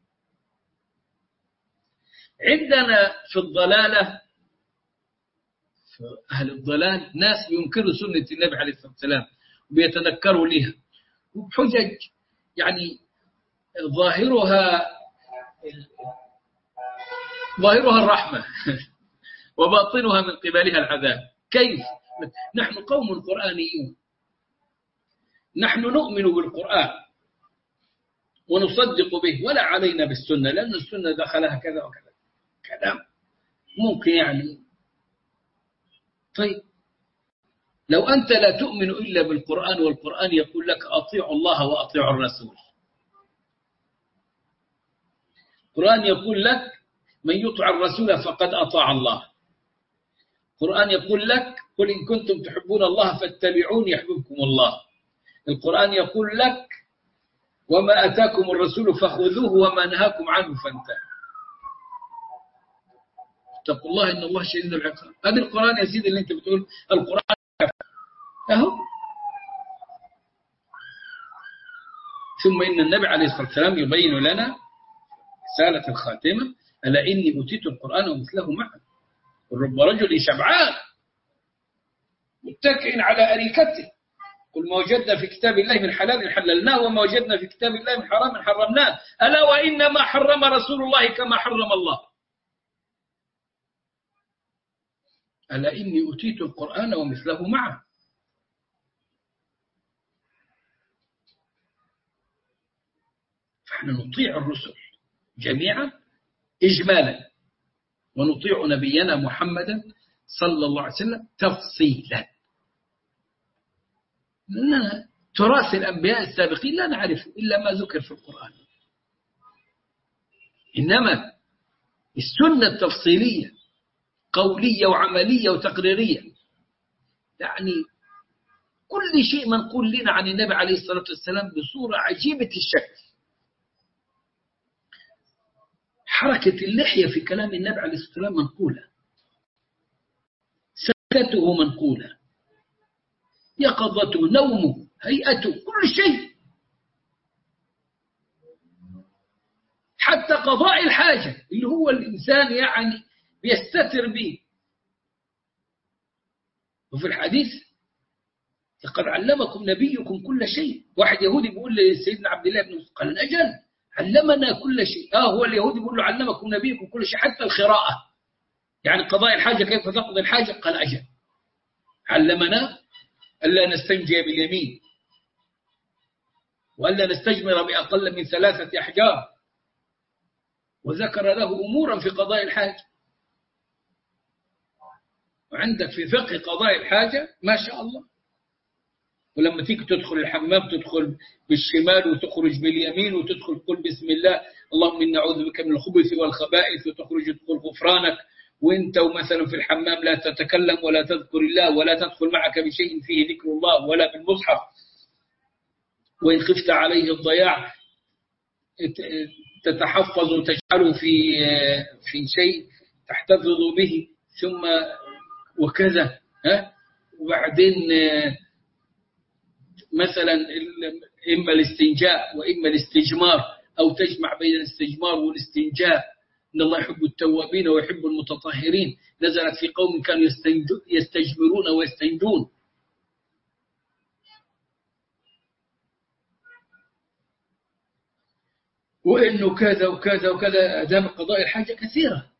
عندنا في الضلالة، في أهل الضلال، ناس ينكروا سنة النبي عليه الصلاة والسلام وبيتنكروا لها وبحجج يعني ظاهرها الرحمة وباطنها من قبلها العذاب. كيف؟ نحن قوم قرآنيون، نحن نؤمن بالقرآن ونصدق به ولا علينا بالسنة، لأن السنة دخلها كذا وكذا كلام ممكن يعني. طيب لو أنت لا تؤمن إلا بالقرآن والقرآن يقول لك أطيعوا الله وأطيعوا الرسول، القرآن يقول لك من يطع الرسول فقد أطاع الله، القرآن يقول لك قل إن كنتم تحبون الله فاتبعوني يحببكم الله، القرآن يقول لك وما أتاكم الرسول فخذوه وما نهاكم عنه فانتهوا اتقوا الله إن الله شديد العقاب. هذا القرآن يا سيدي اللي أنت بتقول القرآن أهو. ثم إن النبي عليه الصلاة والسلام يبين لنا رسالة الخاتمة ألا إني أوتيت القرآن ومثله معه. رب رجل شبعان متكئ على أريكته قل ما وجدنا في كتاب الله من حلال حللناه وما وجدنا في كتاب الله من حرام حرمناه ألا وإنما حرم رسول الله كما حرم الله. ألا إني أوتيت القرآن ومثله معه. فإحنا نطيع الرسل جميعا إجمالا ونطيع نبينا محمدا صلى الله عليه وسلم تفصيلا. لأننا تراث الأنبياء السابقين لا نعرف إلا ما ذكر في القرآن، إنما السنة التفصيلية قولية وعملية وتقريرية، يعني كل شيء منقول لنا عن النبي عليه الصلاة والسلام بصورة عجيبة الشكل. حركة اللحية في كلام النبي عليه الصلاة والسلام منقولة، سكته منقولة، يقظته نومه هيئته كل شيء، حتى قضاء الحاجة اللي هو الإنسان يعني بيستتر به. وفي الحديث لقد علمكم نبيكم كل شيء. واحد يهودي بيقول لسيدنا عبد الله بن مسعود قال أجل علمنا كل شيء. هو اليهودي بيقول له علمكم نبيكم كل شيء حتى القراءة، يعني قضاء الحاجة كيف تقضي الحاجة. قال أجل علمنا ألا نستنجي باليمين وألا نستجمر بأقل من 3 أحجار، وذكر له أمورا في قضاء الحاجة. وعندك في فقه قضاء الحاجة ما شاء الله. ولما تيجي تدخل الحمام تدخل بالشمال وتخرج باليمين وتدخل قل بسم الله اللهم إنا نعوذ بك من الخبث والخبائث وتخرج تقول غفرانك، وانت مثلا في الحمام لا تتكلم ولا تذكر الله ولا تدخل معك بشيء فيه ذكر الله ولا بالمصحف، وإن خفت عليه الضياع تتحفظ وتجعله في شيء تحتفظ به، ثم وكذا. وبعدين مثلا إما الاستنجاء وإما الاستجمار، أو تجمع بين الاستجمار والاستنجاء. إن الله يحب التوابين ويحب المتطهرين، نزلت في قوم كانوا يستجمرون ويستنجون. وإنه كذا وكذا وكذا، آداب قضاء الحاجة كثيرة.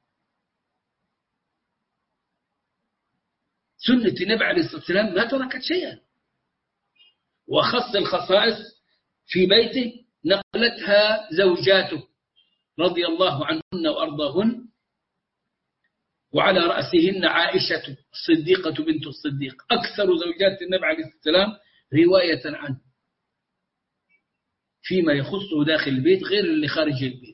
سنة النبي عليه الصلاة والسلام ما تركت شيئا، وخص الخصائص في بيته نقلتها زوجاته رضي الله عنهن وأرضاهن، وعلى رأسهن عائشة الصديقة بنت الصديق، أكثر زوجات النبي عليه الصلاة والسلام رواية عنه فيما يخصه داخل البيت غير اللي خارج البيت.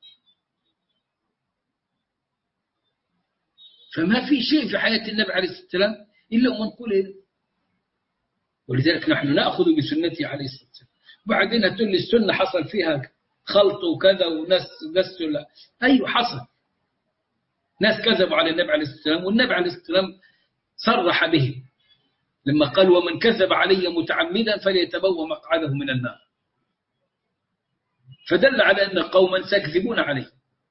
فما في شيء في حياة النبي عليه الصلاة والسلام إلا ومنقول، ولذلك نحن نأخذ بسنته عليه الصلاة والسلام. وبعدين هتقول لي السنة حصل فيها خلط وكذا وناس دسوا، لا، أيوه حصل، ناس كذبوا على النبي عليه الصلاة والسلام، والنبي عليه الصلاة والسلام صرح به لما قال: ومن كذب علي متعمدا فليتبوأ مقعده من النار. فدل على أن قوما سيكذبون عليه،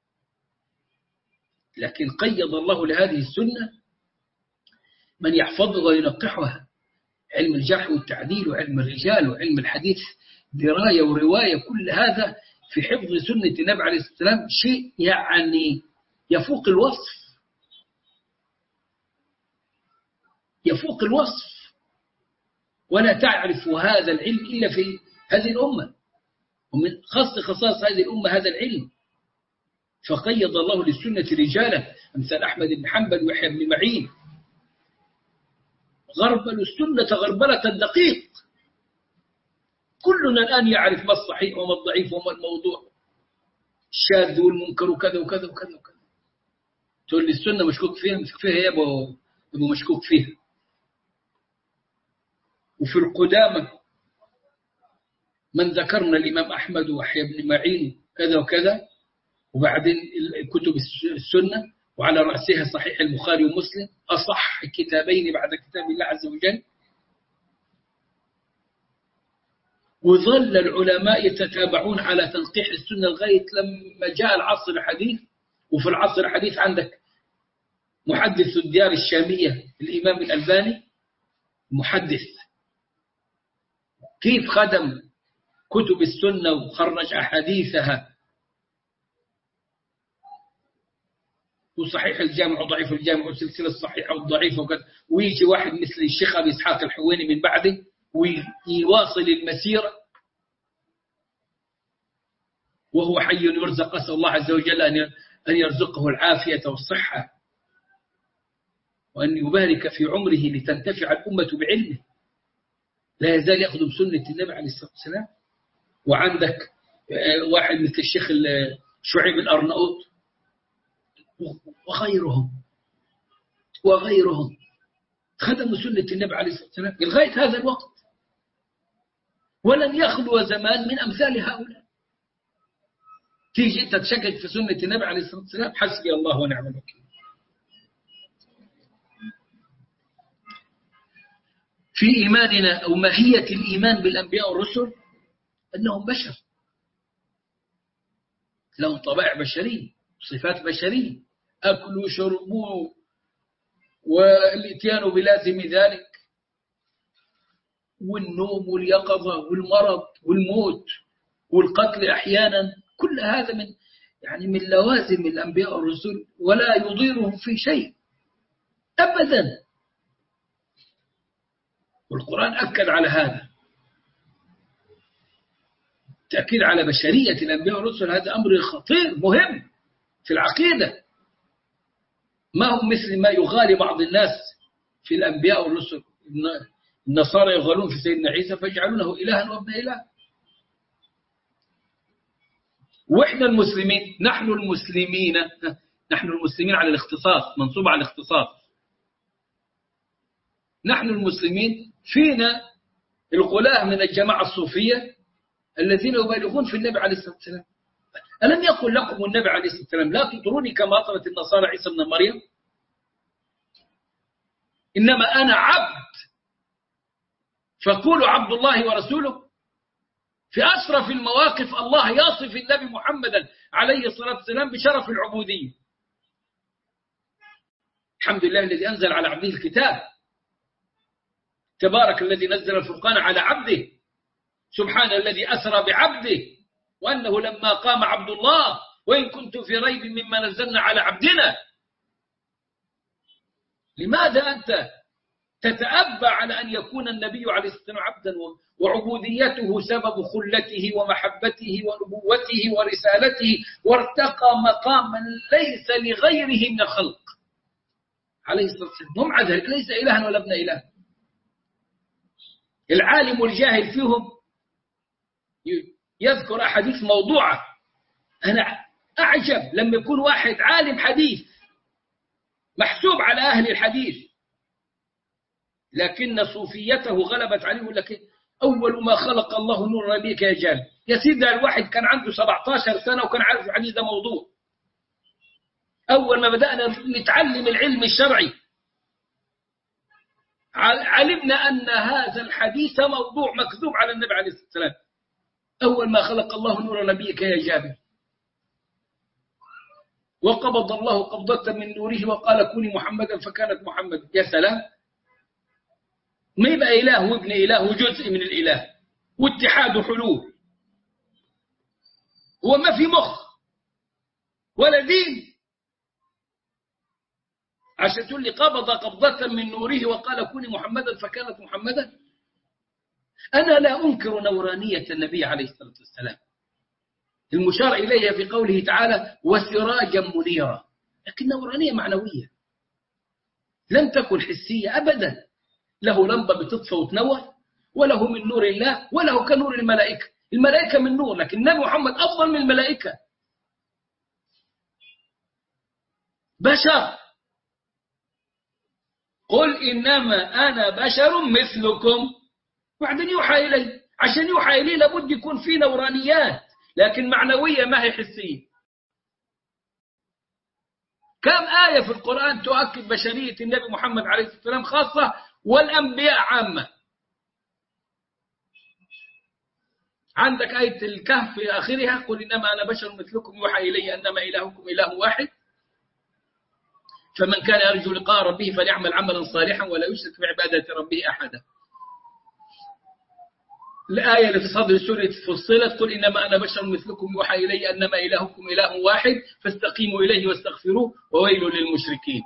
لكن قيد الله لهذه السنة من يحفظها وينقحها، علم الجرح والتعديل وعلم الرجال وعلم الحديث، دراية ورواية، كل هذا في حفظ سنة النبي عليه الصلاة والسلام شيء يعني يفوق الوصف، يفوق الوصف. ولا تعرف هذا العلم إلا في هذه الأمة، ومن خصائص هذه الأمة هذا العلم. فقيض الله للسنة رجالا أمثال أحمد بن حنبل ويحيى بن معين، غربلوا السنة غربلة الدقيق. كلنا الآن يعرف ما الصحيح وما الضعيف وما الموضوع، الشاذ والمنكر وكذا وكذا وكذا وكذا. تقول لي السنة مشكوك فيها، مشكوك فيها يا أبو مشكوك فيها. وفي القدامى من ذكرنا الإمام أحمد ويحيى بن معين كذا وكذا، وبعدين كتب السنة وعلى رأسها صحيح البخاري ومسلم، أصح كتابين بعد كتاب الله عز وجل. وظل العلماء يتتابعون على تنقيح السنة لغاية لما جاء العصر الحديث. وفي العصر الحديث عندك محدث الديار الشامية الإمام الألباني، محدث كيف خدم كتب السنة وخرج أحاديثها، وصحيح الجامع وضعيف الجامع والسلسلة الصحيحة والضعيفة وكذا. ويجي واحد مثل الشيخ أبي إسحاق الحويني من بعده ويواصل المسيرة وهو حي يرزق، أسأل الله عز وجل أن يرزقه العافية والصحة، وأن يبارك في عمره لتنتفع الأمة بعلمه. لا يزال يخدم سنة النبي عليه الصلاة والسلام. وعندك واحد مثل الشيخ شعيب الأرناؤوط وغيرهم خدموا سنة النبي عليه الصلاة والسلام لغاية هذا الوقت، ولن يخلو زمان من أمثال هؤلاء. تيجي أنت تشكك في سنة النبي عليه الصلاة والسلام، حسبي الله ونعم الوكيل. في إيماننا أو ماهية الإيمان بالأنبياء والرسل أنهم بشر، لهم طبائع بشرية، صفات بشرية، أكلوا شربوا والإتيان بلازم ذلك، والنوم واليقظة والمرض والموت والقتل أحيانا، كل هذا من لوازم الأنبياء والرسل، ولا يضيرهم في شيء أبدا. والقرآن أكد على هذا، تأكيد على بشرية الأنبياء والرسل. هذا أمر خطير مهم في العقيدة، ما هو مثل ما يغالي بعض الناس في الأنبياء والرسل. النصارى يغالون في سيدنا عيسى فيجعلونه إلها وابن إله. وإحنا المسلمين، نحن المسلمين نحن المسلمين على الاختصاص، منصوب على الاختصاص. نحن المسلمين فينا الغلاة من الجماعة الصوفية الذين يبالغون في النبي عليه الصلاة والسلام. ألم يقل لكم النبي عليه الصلاة والسلام لا تطروني كما أطرت النصارى عيسى بن مريم؟ إنما أنا عبد فقولوا عبد الله ورسوله. في أشرف المواقف الله يصف النبي محمدا عليه الصلاة والسلام بشرف العبودية. الحمد لله الذي أنزل على عبده الكتاب، تبارك الذي نزل الفرقان على عبده، سبحان الذي أسرى بعبده، وأنه لما قام عبد الله وإن كنت في ريب مما نزلنا على عبدنا. لماذا أنت تتأبى على أن يكون النبي عليه الصلاة والسلام عبدا وعبوديته سبب خلته ومحبته ونبوته ورسالته، وارتقى مقاما ليس لغيره من الخلق عليه الصلاة والسلام. هم على ذلك ليس إلها ولا ابن إله. العالم والجاهل فيهم يذكر أحاديث موضوعة. أنا أعجب لما يكون واحد عالم حديث محسوب على أهل الحديث لكن صوفيته غلبت عليه، لكن أول ما خلق الله نور نبيك يا جال. يا سيدي الواحد كان عنده 17 سنة وكان عارف الحديث ده موضوع. أول ما بدأنا نتعلم العلم الشرعي علمنا أن هذا الحديث موضوع مكذوب على النبي عليه الصلاة والسلام. أول ما خلق الله نور نبيك يا جابر وقبض الله قبضة من نوره وقال كوني محمدا فكانت محمد. يا سلام، ما يبقى إله وابن إله وجزء من الإله واتحاد حلول، هو ما في مخ ولا دين عشان تقول لي قبض قبضة من نوره وقال كوني محمدا فكانت محمدا. أنا لا أنكر نورانية النبي عليه الصلاة والسلام المشار إليها في قوله تعالى وسراجا منيرا، لكن نورانية معنوية لم تكن حسية أبدا. له لمبة بتطفى وتنور، وله من نور الله وله كنور الملائكة. الملائكة من نور، لكن النبي محمد أفضل من الملائكة. بشر، قل إنما أنا بشر مثلكم، وبعدين يوحى إلي. عشان يوحى إلي لابد يكون في نورانيات لكن معنوية ما هي حسية. كم آية في القرآن تؤكد بشرية النبي محمد عليه الصلاة والسلام خاصة والأنبياء عامة. عندك آية الكهف في آخرها قل إنما أنا بشر مثلكم يوحى إلي أنما إلهكم إله واحد فمن كان يرجو لقاء ربه فليعمل عملا صالحا ولا يشرك بعبادة ربه أحدا. الآية اللي في صدر سورة فصلت قل إنما أنا بشر مثلكم يوحى إلي أنما إلهكم إله واحد فاستقيموا إليه واستغفروه وويل للمشركين.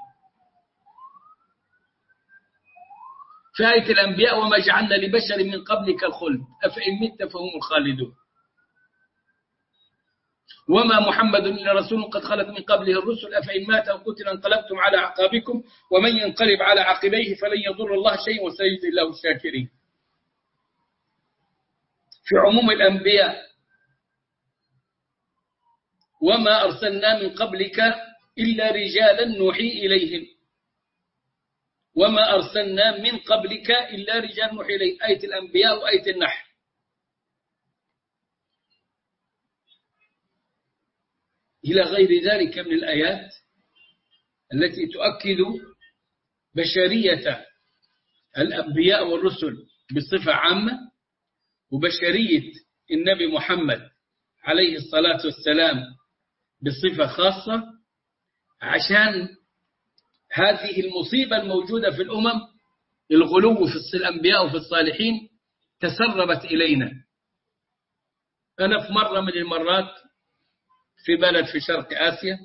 في آية الأنبياء وما جعلنا لبشر من قبلك الخلد أفإن مت فهم الخالدون. وما محمد إلا رسول قد خلت من قبله الرسل أفإن مات أو قتل انقلبتم على أعقابكم ومن ينقلب على عقبيه فلن يضر الله شيئا وسيجزي الله الشاكرين. في عموم الأنبياء وما أرسلنا من قبلك إلا رجالا نوحي إليهم وما أرسلنا من قبلك إلا رجال نوحي إليهم. آية الأنبياء وآية النحل. إلى غير ذلك من الآيات التي تؤكد بشرية الأنبياء والرسل بصفة عامة وبشرية النبي محمد عليه الصلاة والسلام بصفة خاصة، عشان هذه المصيبة الموجودة في الأمم الغلو في الأنبياء وفي الصالحين تسربت إلينا. أنا في مرة من المرات في بلد في شرق آسيا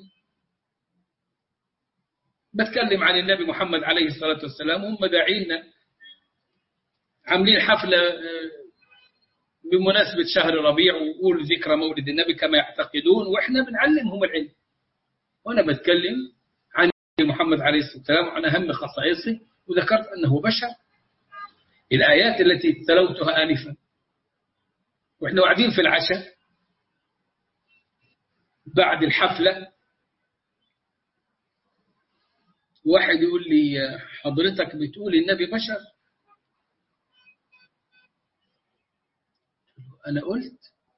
بتكلم عن النبي محمد عليه الصلاة والسلام، هم داعينا عاملين حفلة بمناسبة شهر ربيع وقول ذكرى مولد النبي كما يعتقدون، وإحنا بنعلمهم العلم. وأنا بتكلم عن محمد عليه الصلاة والسلام وعن أهم خصائصه وذكرت أنه بشر. الآيات التي تلوتها آنفا وإحنا قاعدين في العشاء بعد الحفلة واحد يقول لي حضرتك بتقول النبي بشر؟ أنا قلت؟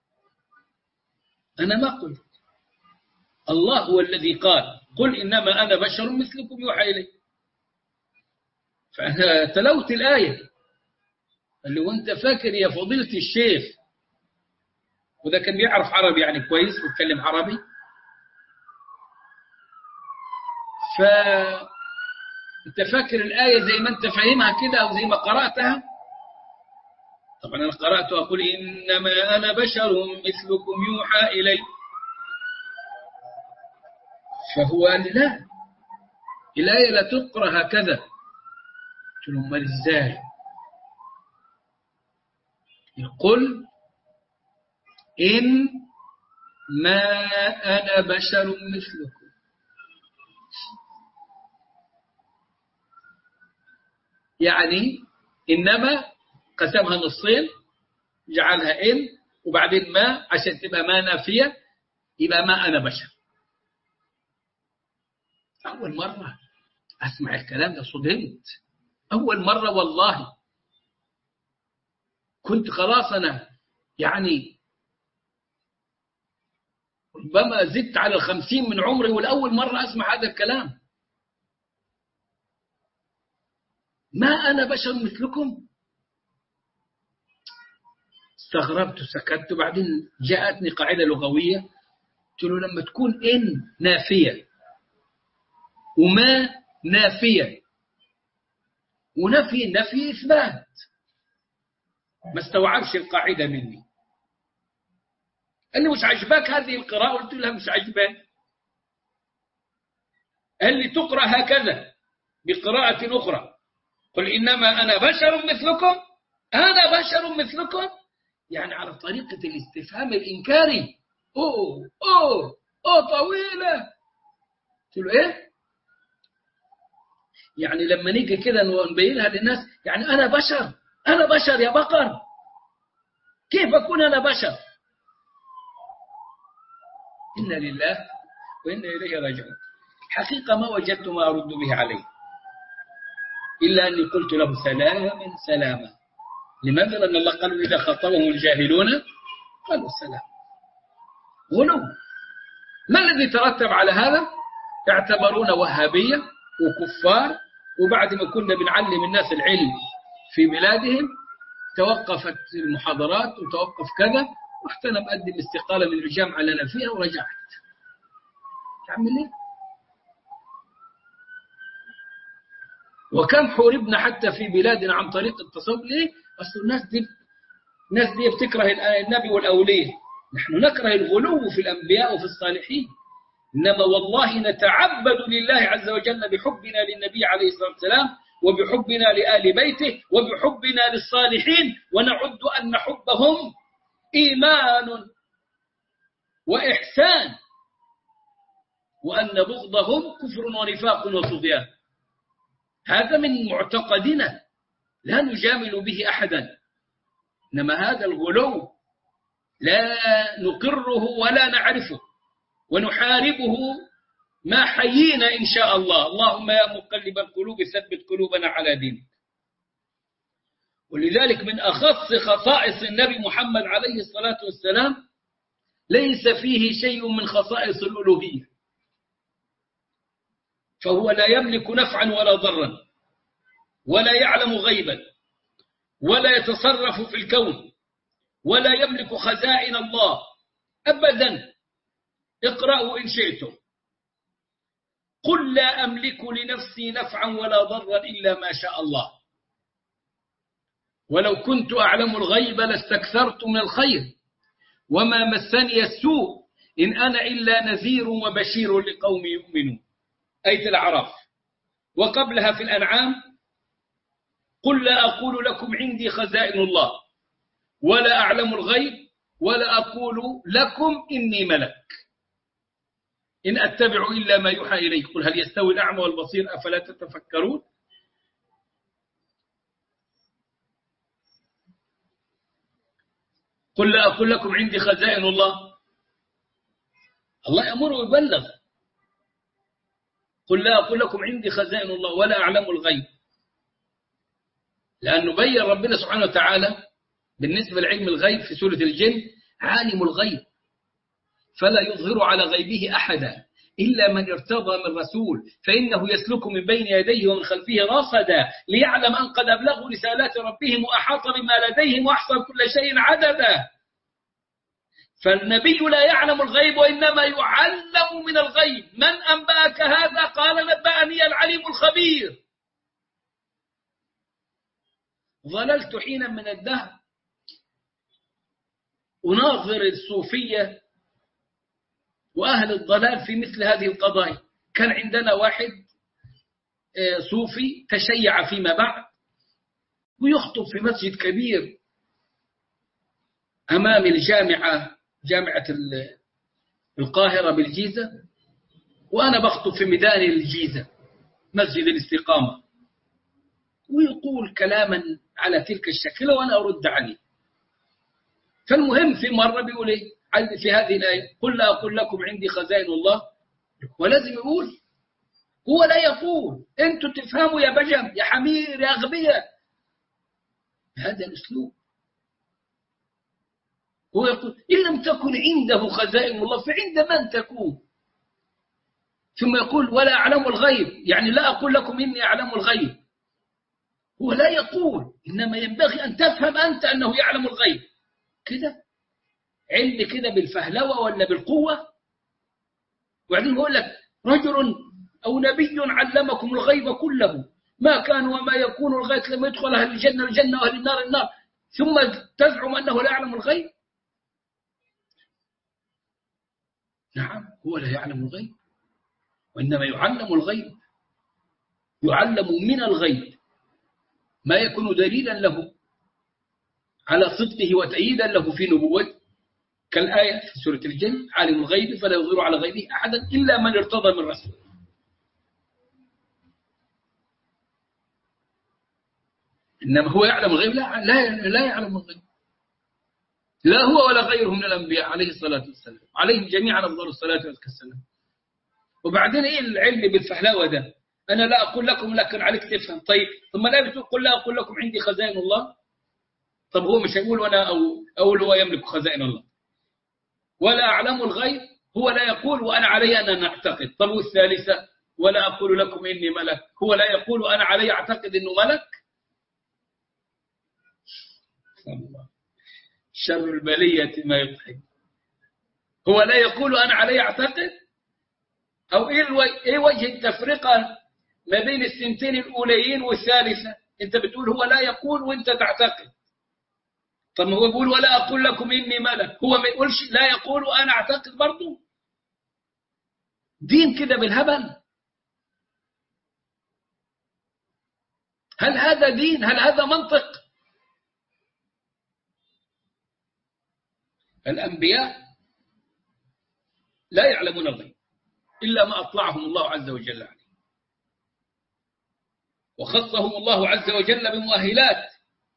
أنا ما قلت. الله هو الذي قال قل إنما أنا بشر مثلكم يوحى إلي. فأنا تلوت الآية. قال له وأنت فاكر يا فضيلة الشيخ، وده كان بيعرف عربي يعني كويس ويتكلم عربي، فأنت فاكر الآية زي ما أنت فاهمها كده أو زي ما قرأتها؟ طبعا أنا قرأت أقول إنما أنا بشر مثلكم يوحى إلي. فهو قال لي لا، الآية لا تقرأ هكذا. قلت له امال ازاي؟ يقول إن ما أنا بشر مثلكم. يعني إنما قسمها نصين، جعلها إن وبعدين ما عشان تبقى ما نافية، يبقى ما أنا بشر. أول مرة أسمع الكلام ده صدمت. أول مرة والله. كنت خلاص أنا يعني ربما زدت على 50 من عمري والأول مرة أسمع هذا الكلام. ما أنا بشر مثلكم. استغربت وسكت. وبعدين جاءتني قاعدة لغوية، قلت له لما تكون إن نافية وما نافية، ونفي نفي إثبات، ما استوعبش القاعدة مني. قال لي مش عجباك هذه القراءة؟ قلت له مش عجباني. قال لي تقرأ هكذا بقراءة أخرى، قل إنما أنا بشر مثلكم. أنا بشر مثلكم يعني على طريقة الاستفهام الإنكاري. أوه أوه أوه طويلة. قلت له إيه؟ يعني لما نيجي كده نبينها للناس، يعني أنا بشر، أنا بشر يا بقر، كيف أكون أنا بشر؟ إنا لله وإنا إليه راجعون. حقيقة ما وجدت ما أرد به عليه إلا أني قلت له سلاما سلاما. لماذا؟ لأن الله قال إذا خاطبهم الجاهلون قالوا السلام. غلو. ما الذي ترتب على هذا؟ اعتبرونا وهابية وكفار، وبعد ما كنا بنعلم الناس العلم في بلادهم توقفت المحاضرات وتوقف كذا، رحت أنا مقدم استقالة من الجامعة اللي أنا فيها ورجعت. تعمل إيه؟ وكم حوربنا حتى في بلادنا عن طريق التصوف. ليه؟ أصل الناس دي بتكره النبي والأولياء. نحن نكره الغلو في الأنبياء وفي الصالحين، إنما والله نتعبد لله عز وجل بحبنا للنبي عليه الصلاة والسلام، وبحبنا لآل بيته، وبحبنا للصالحين، ونعد أن حبهم إيمان وإحسان، وأن بغضهم كفر ونفاق وطغيان. هذا من معتقدنا لا نجامل به أحدا. إنما هذا الغلو لا نقره ولا نعرفه، ونحاربه ما حيينا إن شاء الله. اللهم يا مقلب القلوب ثبت قلوبنا على دينك. ولذلك من أخص خصائص النبي محمد عليه الصلاة والسلام ليس فيه شيء من خصائص الألوهية. فهو لا يملك نفعا ولا ضرا، ولا يعلم غيبا، ولا يتصرف في الكون، ولا يملك خزائن الله أبدا. اقرأوا إن شئتم. قل لا أملك لنفسي نفعا ولا ضرا إلا ما شاء الله، ولو كنت أعلم الغيب لاستكثرت من الخير وما مسني السوء إن أنا إلا نذير وبشير لقوم يؤمنون. آية الأعراف. وقبلها في الأنعام قل لا أقول لكم عندي خزائن الله ولا أعلم الغيب ولا أقول لكم إني ملك إن أتبع إلا ما يوحى إلي. قل هل يستوي الأعمى والبصير أفلا تتفكرون. قل لا أقول لكم عندي خزائن الله. الله يأمر ويبلغ. قل لا أقول لكم عندي خزائن الله ولا أعلم الغيب، لأنه بين ربنا سبحانه وتعالى بالنسبة لعلم الغيب في سورة الجن عالم الغيب فلا يظهر على غيبه أحدا إلا من ارتضى من رسول فإنه يسلك من بين يديه ومن خلفه رصدا ليعلم أن قد أبلغوا رسالات ربهم وأحاط بما لديهم وأحصى كل شيء عددا. فالنبي لا يعلم الغيب وإنما يعلم من الغيب. من أنبأك هذا؟ قال نبأني العليم الخبير. ظللت حينا من الدهر أناظر الصوفية وأهل الضلال في مثل هذه القضايا. كان عندنا واحد صوفي تشيع فيما بعد ويخطب في مسجد كبير أمام جامعة القاهرة بالجيزة، وأنا بخطب في ميدان الجيزة مسجد الاستقامة، ويقول كلاما على تلك الشكل وأنا أرد عليه. فالمهم في مرة بيقول إيه في هذه الآية قل لا أقول لكم عندي خزائن الله، ولازم يقول، هو لا يقول. أنتوا تفهموا يا بجم يا حمير يا أغبياء بهذا الأسلوب. هو يقول إن لم تكن عنده خزائن الله فعند من تكون؟ ثم يقول ولا أعلم الغيب، يعني لا أقول لكم إني أعلم الغيب. هو لا يقول، إنما ينبغي أن تفهم أنت أنه يعلم الغيب. كده علم كده بالفهلوة ولا بالقوة؟ وبعدين يقول لك رجل أو نبي علمكم الغيب كله ما كان وما يكون لغاية لما يدخل أهل الجنة الجنة وأهل النار النار، ثم تزعم أنه لا يعلم الغيب؟ نعم هو لا يعلم الغيب، وإنما يعلم الغيب، يعلم من الغيب ما يكون دليلا له على صدقه وتأييدا له في نبوته، كالآية في سورة الجن عالم الغيب فلا يظهر على غيبه أحدا إلا من ارتضى من رسول. إنما هو يعلم الغيب؟ لا يعلم الغيب، لا هو ولا غيره من الأنبياء عليه الصلاة والسلام، عليهم جميعا أفضل الصلاة والسلام. وبعدين إيه العلم بالفهلوة ده؟ أنا لا أقول لكم لكن عليك تفهم. طيب ثم لا بتقول لا أقول لكم عندي خزائن الله؟ طب هو مش هيقول وأنا أقول هو يملك خزائن الله؟ ولا أعلم الغيب هو لا يقول وأنا علي أن نعتقد. طب والثالثة ولا أقول لكم إني ملك، هو لا يقول وأنا علي أعتقد إنه ملك؟ الله شر البلية ما يضحك. هو لا يقول أنا علي أعتقد؟ أو إيه وجه التفرقة ما بين السنتين الأوليين والثالثة؟ أنت بتقول هو لا يقول وأنت تعتقد. طب هو يقول ولا أقول لكم إني ملك، هو ما يقولش لا يقول وأنا أعتقد برضو؟ دين كده بالهبل؟ هل هذا دين؟ هل هذا منطق؟ الأنبياء لا يعلمون الغيب إلا ما أطلعهم الله عز وجل عليه، وخصهم الله عز وجل بمؤهلات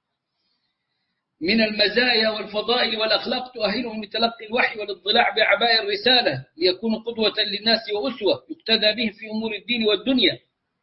من المزايا والفضائل والأخلاق تؤهلهم لتلقي الوحي والاطلاع بأعباء الرسالة ليكونوا قدوة للناس وأسوة يقتدى بهم في أمور الدين والدنيا.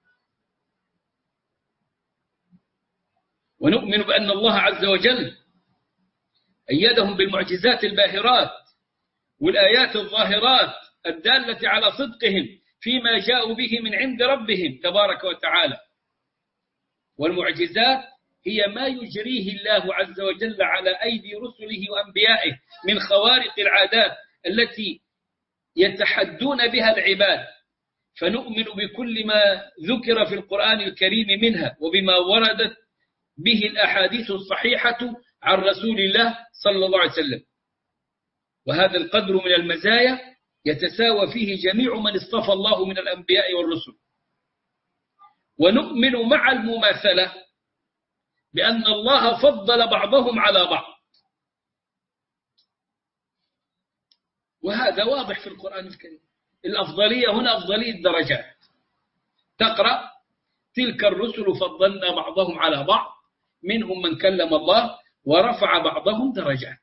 ونؤمن بأن الله عز وجل أيدهم بالمعجزات الباهرات والآيات الظاهرات الدالة على صدقهم فيما جاءوا به من عند ربهم تبارك وتعالى. والمعجزات هي ما يجريه الله عز وجل على أيدي رسله وأنبيائه من خوارق العادات التي يتحدون بها العباد. فنؤمن بكل ما ذكر في القرآن الكريم منها وبما وردت به الأحاديث الصحيحة عن رسول الله صلى الله عليه وسلم. وهذا القدر من المزايا يتساوى فيه جميع من اصطفى الله من الأنبياء والرسل. ونؤمن مع المماثلة بأن الله فضل بعضهم على بعض، وهذا واضح في القرآن الكريم. الأفضلية هنا أفضلية درجات. تقرأ تلك الرسل فضلنا بعضهم على بعض منهم من كلم الله ورفع بعضهم درجات.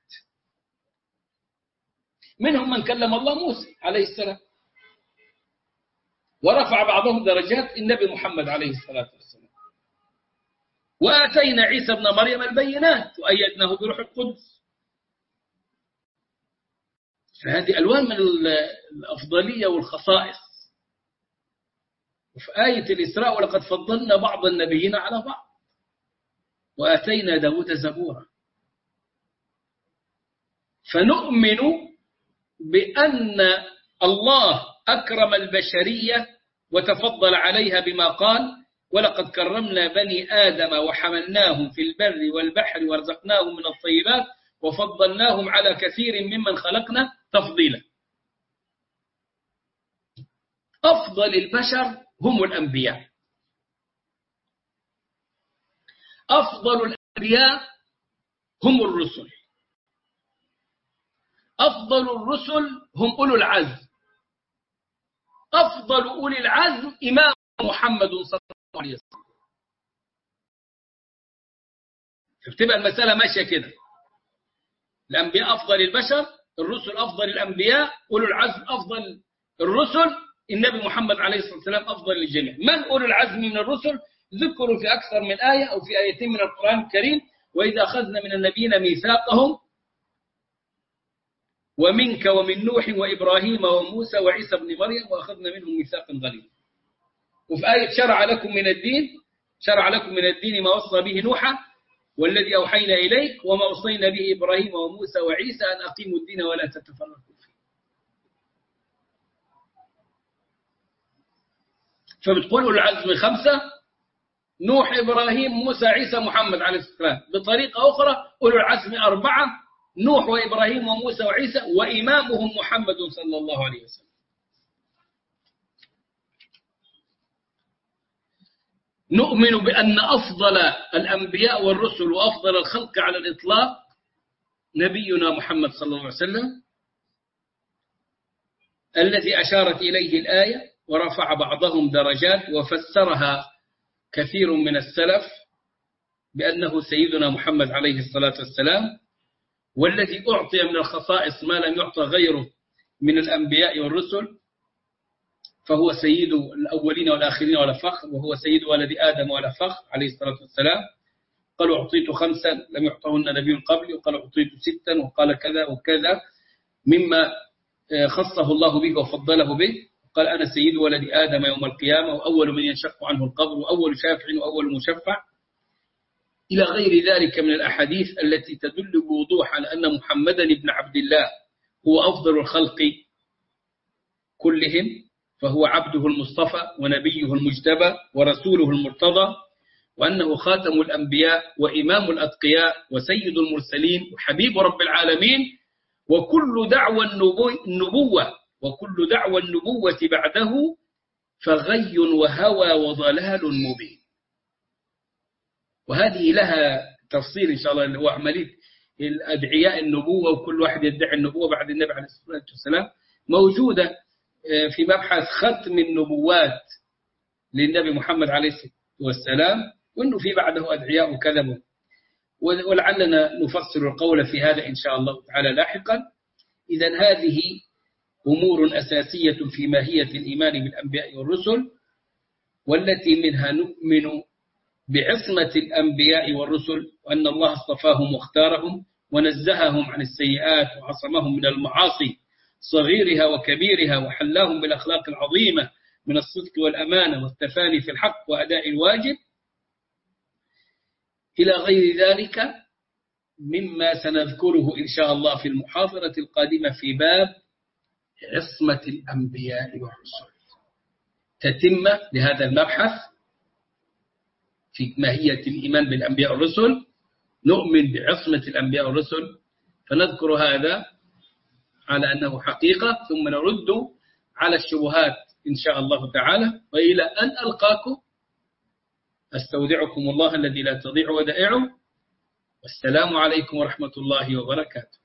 منهم من كلم الله موسى عليه السلام، ورفع بعضهم درجات النبي محمد عليه الصلاة والسلام. وآتينا عيسى ابن مريم البينات وأيدناه بروح القدس. فهذه ألوان من الأفضلية والخصائص. وفي آية الإسراء ولقد فضلنا بعض النبيين على بعض وآتينا داود زبورا. فنؤمن بأن الله أكرم البشرية وتفضل عليها بما قال ولقد كرمنا بني آدم وحملناهم في البر والبحر ورزقناهم من الطيبات وفضلناهم على كثير ممن خلقنا تفضيلا. أفضل البشر هم الأنبياء. أفضل الأنبياء هم الرسل. أفضل الرسل هم أولو العزم. أفضل أولي العزم إمام محمد صلى الله عليه وسلم. فبتبقى المسألة ماشية كده. الأنبياء أفضل البشر، الرسل أفضل الأنبياء، أولو العزم أفضل الرسل، النبي محمد عليه الصلاة والسلام أفضل للجميع. من أولو العزم من الرسل؟ ذكروا في أكثر من آية أو في آيتين من القرآن الكريم: وإذا أخذنا من النبيين ميثاقهم ومنك ومن نوح وإبراهيم وموسى وعيسى بن مريم وأخذنا منهم ميثاقا غليظا. وفي آية شرع لكم من الدين ما وصى به نوحا والذي أوحينا إليك وما وصينا به إبراهيم وموسى وعيسى أن أقيموا الدين ولا تتفرقوا فيه. فبتقولوا العزم 5: نوح إبراهيم موسى عيسى محمد عليه الصلاة والسلام. بطريقة أخرى أولو العزم 4: نوح وإبراهيم وموسى وعيسى وإمامهم محمد صلى الله عليه وسلم. نؤمن بأن أفضل الأنبياء والرسل وأفضل الخلق على الإطلاق نبينا محمد صلى الله عليه وسلم الذي أشارت إليه الآية ورفع بعضهم درجات وفسرها كثير من السلف بأنه سيدنا محمد عليه الصلاة والسلام، والذي أعطي من الخصائص ما لم يعطى غيره من الأنبياء والرسل، فهو سيد الأولين والآخرين ولا فخر، وهو سيد ولد آدم ولا فخر عليه الصلاة والسلام. قالوا أعطيت 5 لم يعطهن نبي قبلي، وقال أعطيت 6، وقال كذا وكذا مما خصه الله به وفضله به. قال أنا سيد ولد آدم يوم القيامة وأول من ينشق عنه القبر وأول شافع وأول مشفع، إلى غير ذلك من الأحاديث التي تدل بوضوح على أن محمدا بن عبد الله هو أفضل الخلق كلهم، فهو عبده المصطفى ونبيه المجتبى ورسوله المرتضى، وأنه خاتم الأنبياء وإمام الأتقياء وسيد المرسلين وحبيب رب العالمين، وكل دعوى النبوة بعده فغي وهوى وضلال مبين. وهذه لها تفصيل إن شاء الله، اللي هو عملية الأدعياء النبوة، وكل واحد يدعي النبوة بعد النبي عليه الصلاة والسلام موجودة في مبحث ختم النبوات للنبي محمد عليه الصلاة والسلام، وأنه في بعده أدعياء وكذبوا، ولعلنا نفصل القول في هذا إن شاء الله تعالى لاحقا. إذن هذه أمور أساسية في ماهية الإيمان بالأنبياء والرسل، والتي منها نؤمن بعصمة الأنبياء والرسل، وأن الله اصطفاهم واختارهم ونزههم عن السيئات وعصمهم من المعاصي صغيرها وكبيرها، وحلاهم بالأخلاق العظيمة من الصدق والأمانة والتفاني في الحق وأداء الواجب، إلى غير ذلك مما سنذكره إن شاء الله في المحاضرة القادمة في باب عصمة الأنبياء والرسل، تتمة لهذا المبحث في ماهية الإيمان بالأنبياء والرسل. نؤمن بعصمة الأنبياء والرسل، فنذكر هذا على أنه حقيقة، ثم نرد على الشبهات إن شاء الله تعالى. وإلى أن ألقاكم أستودعكم الله الذي لا تضيع ودائعه، والسلام عليكم ورحمة الله وبركاته.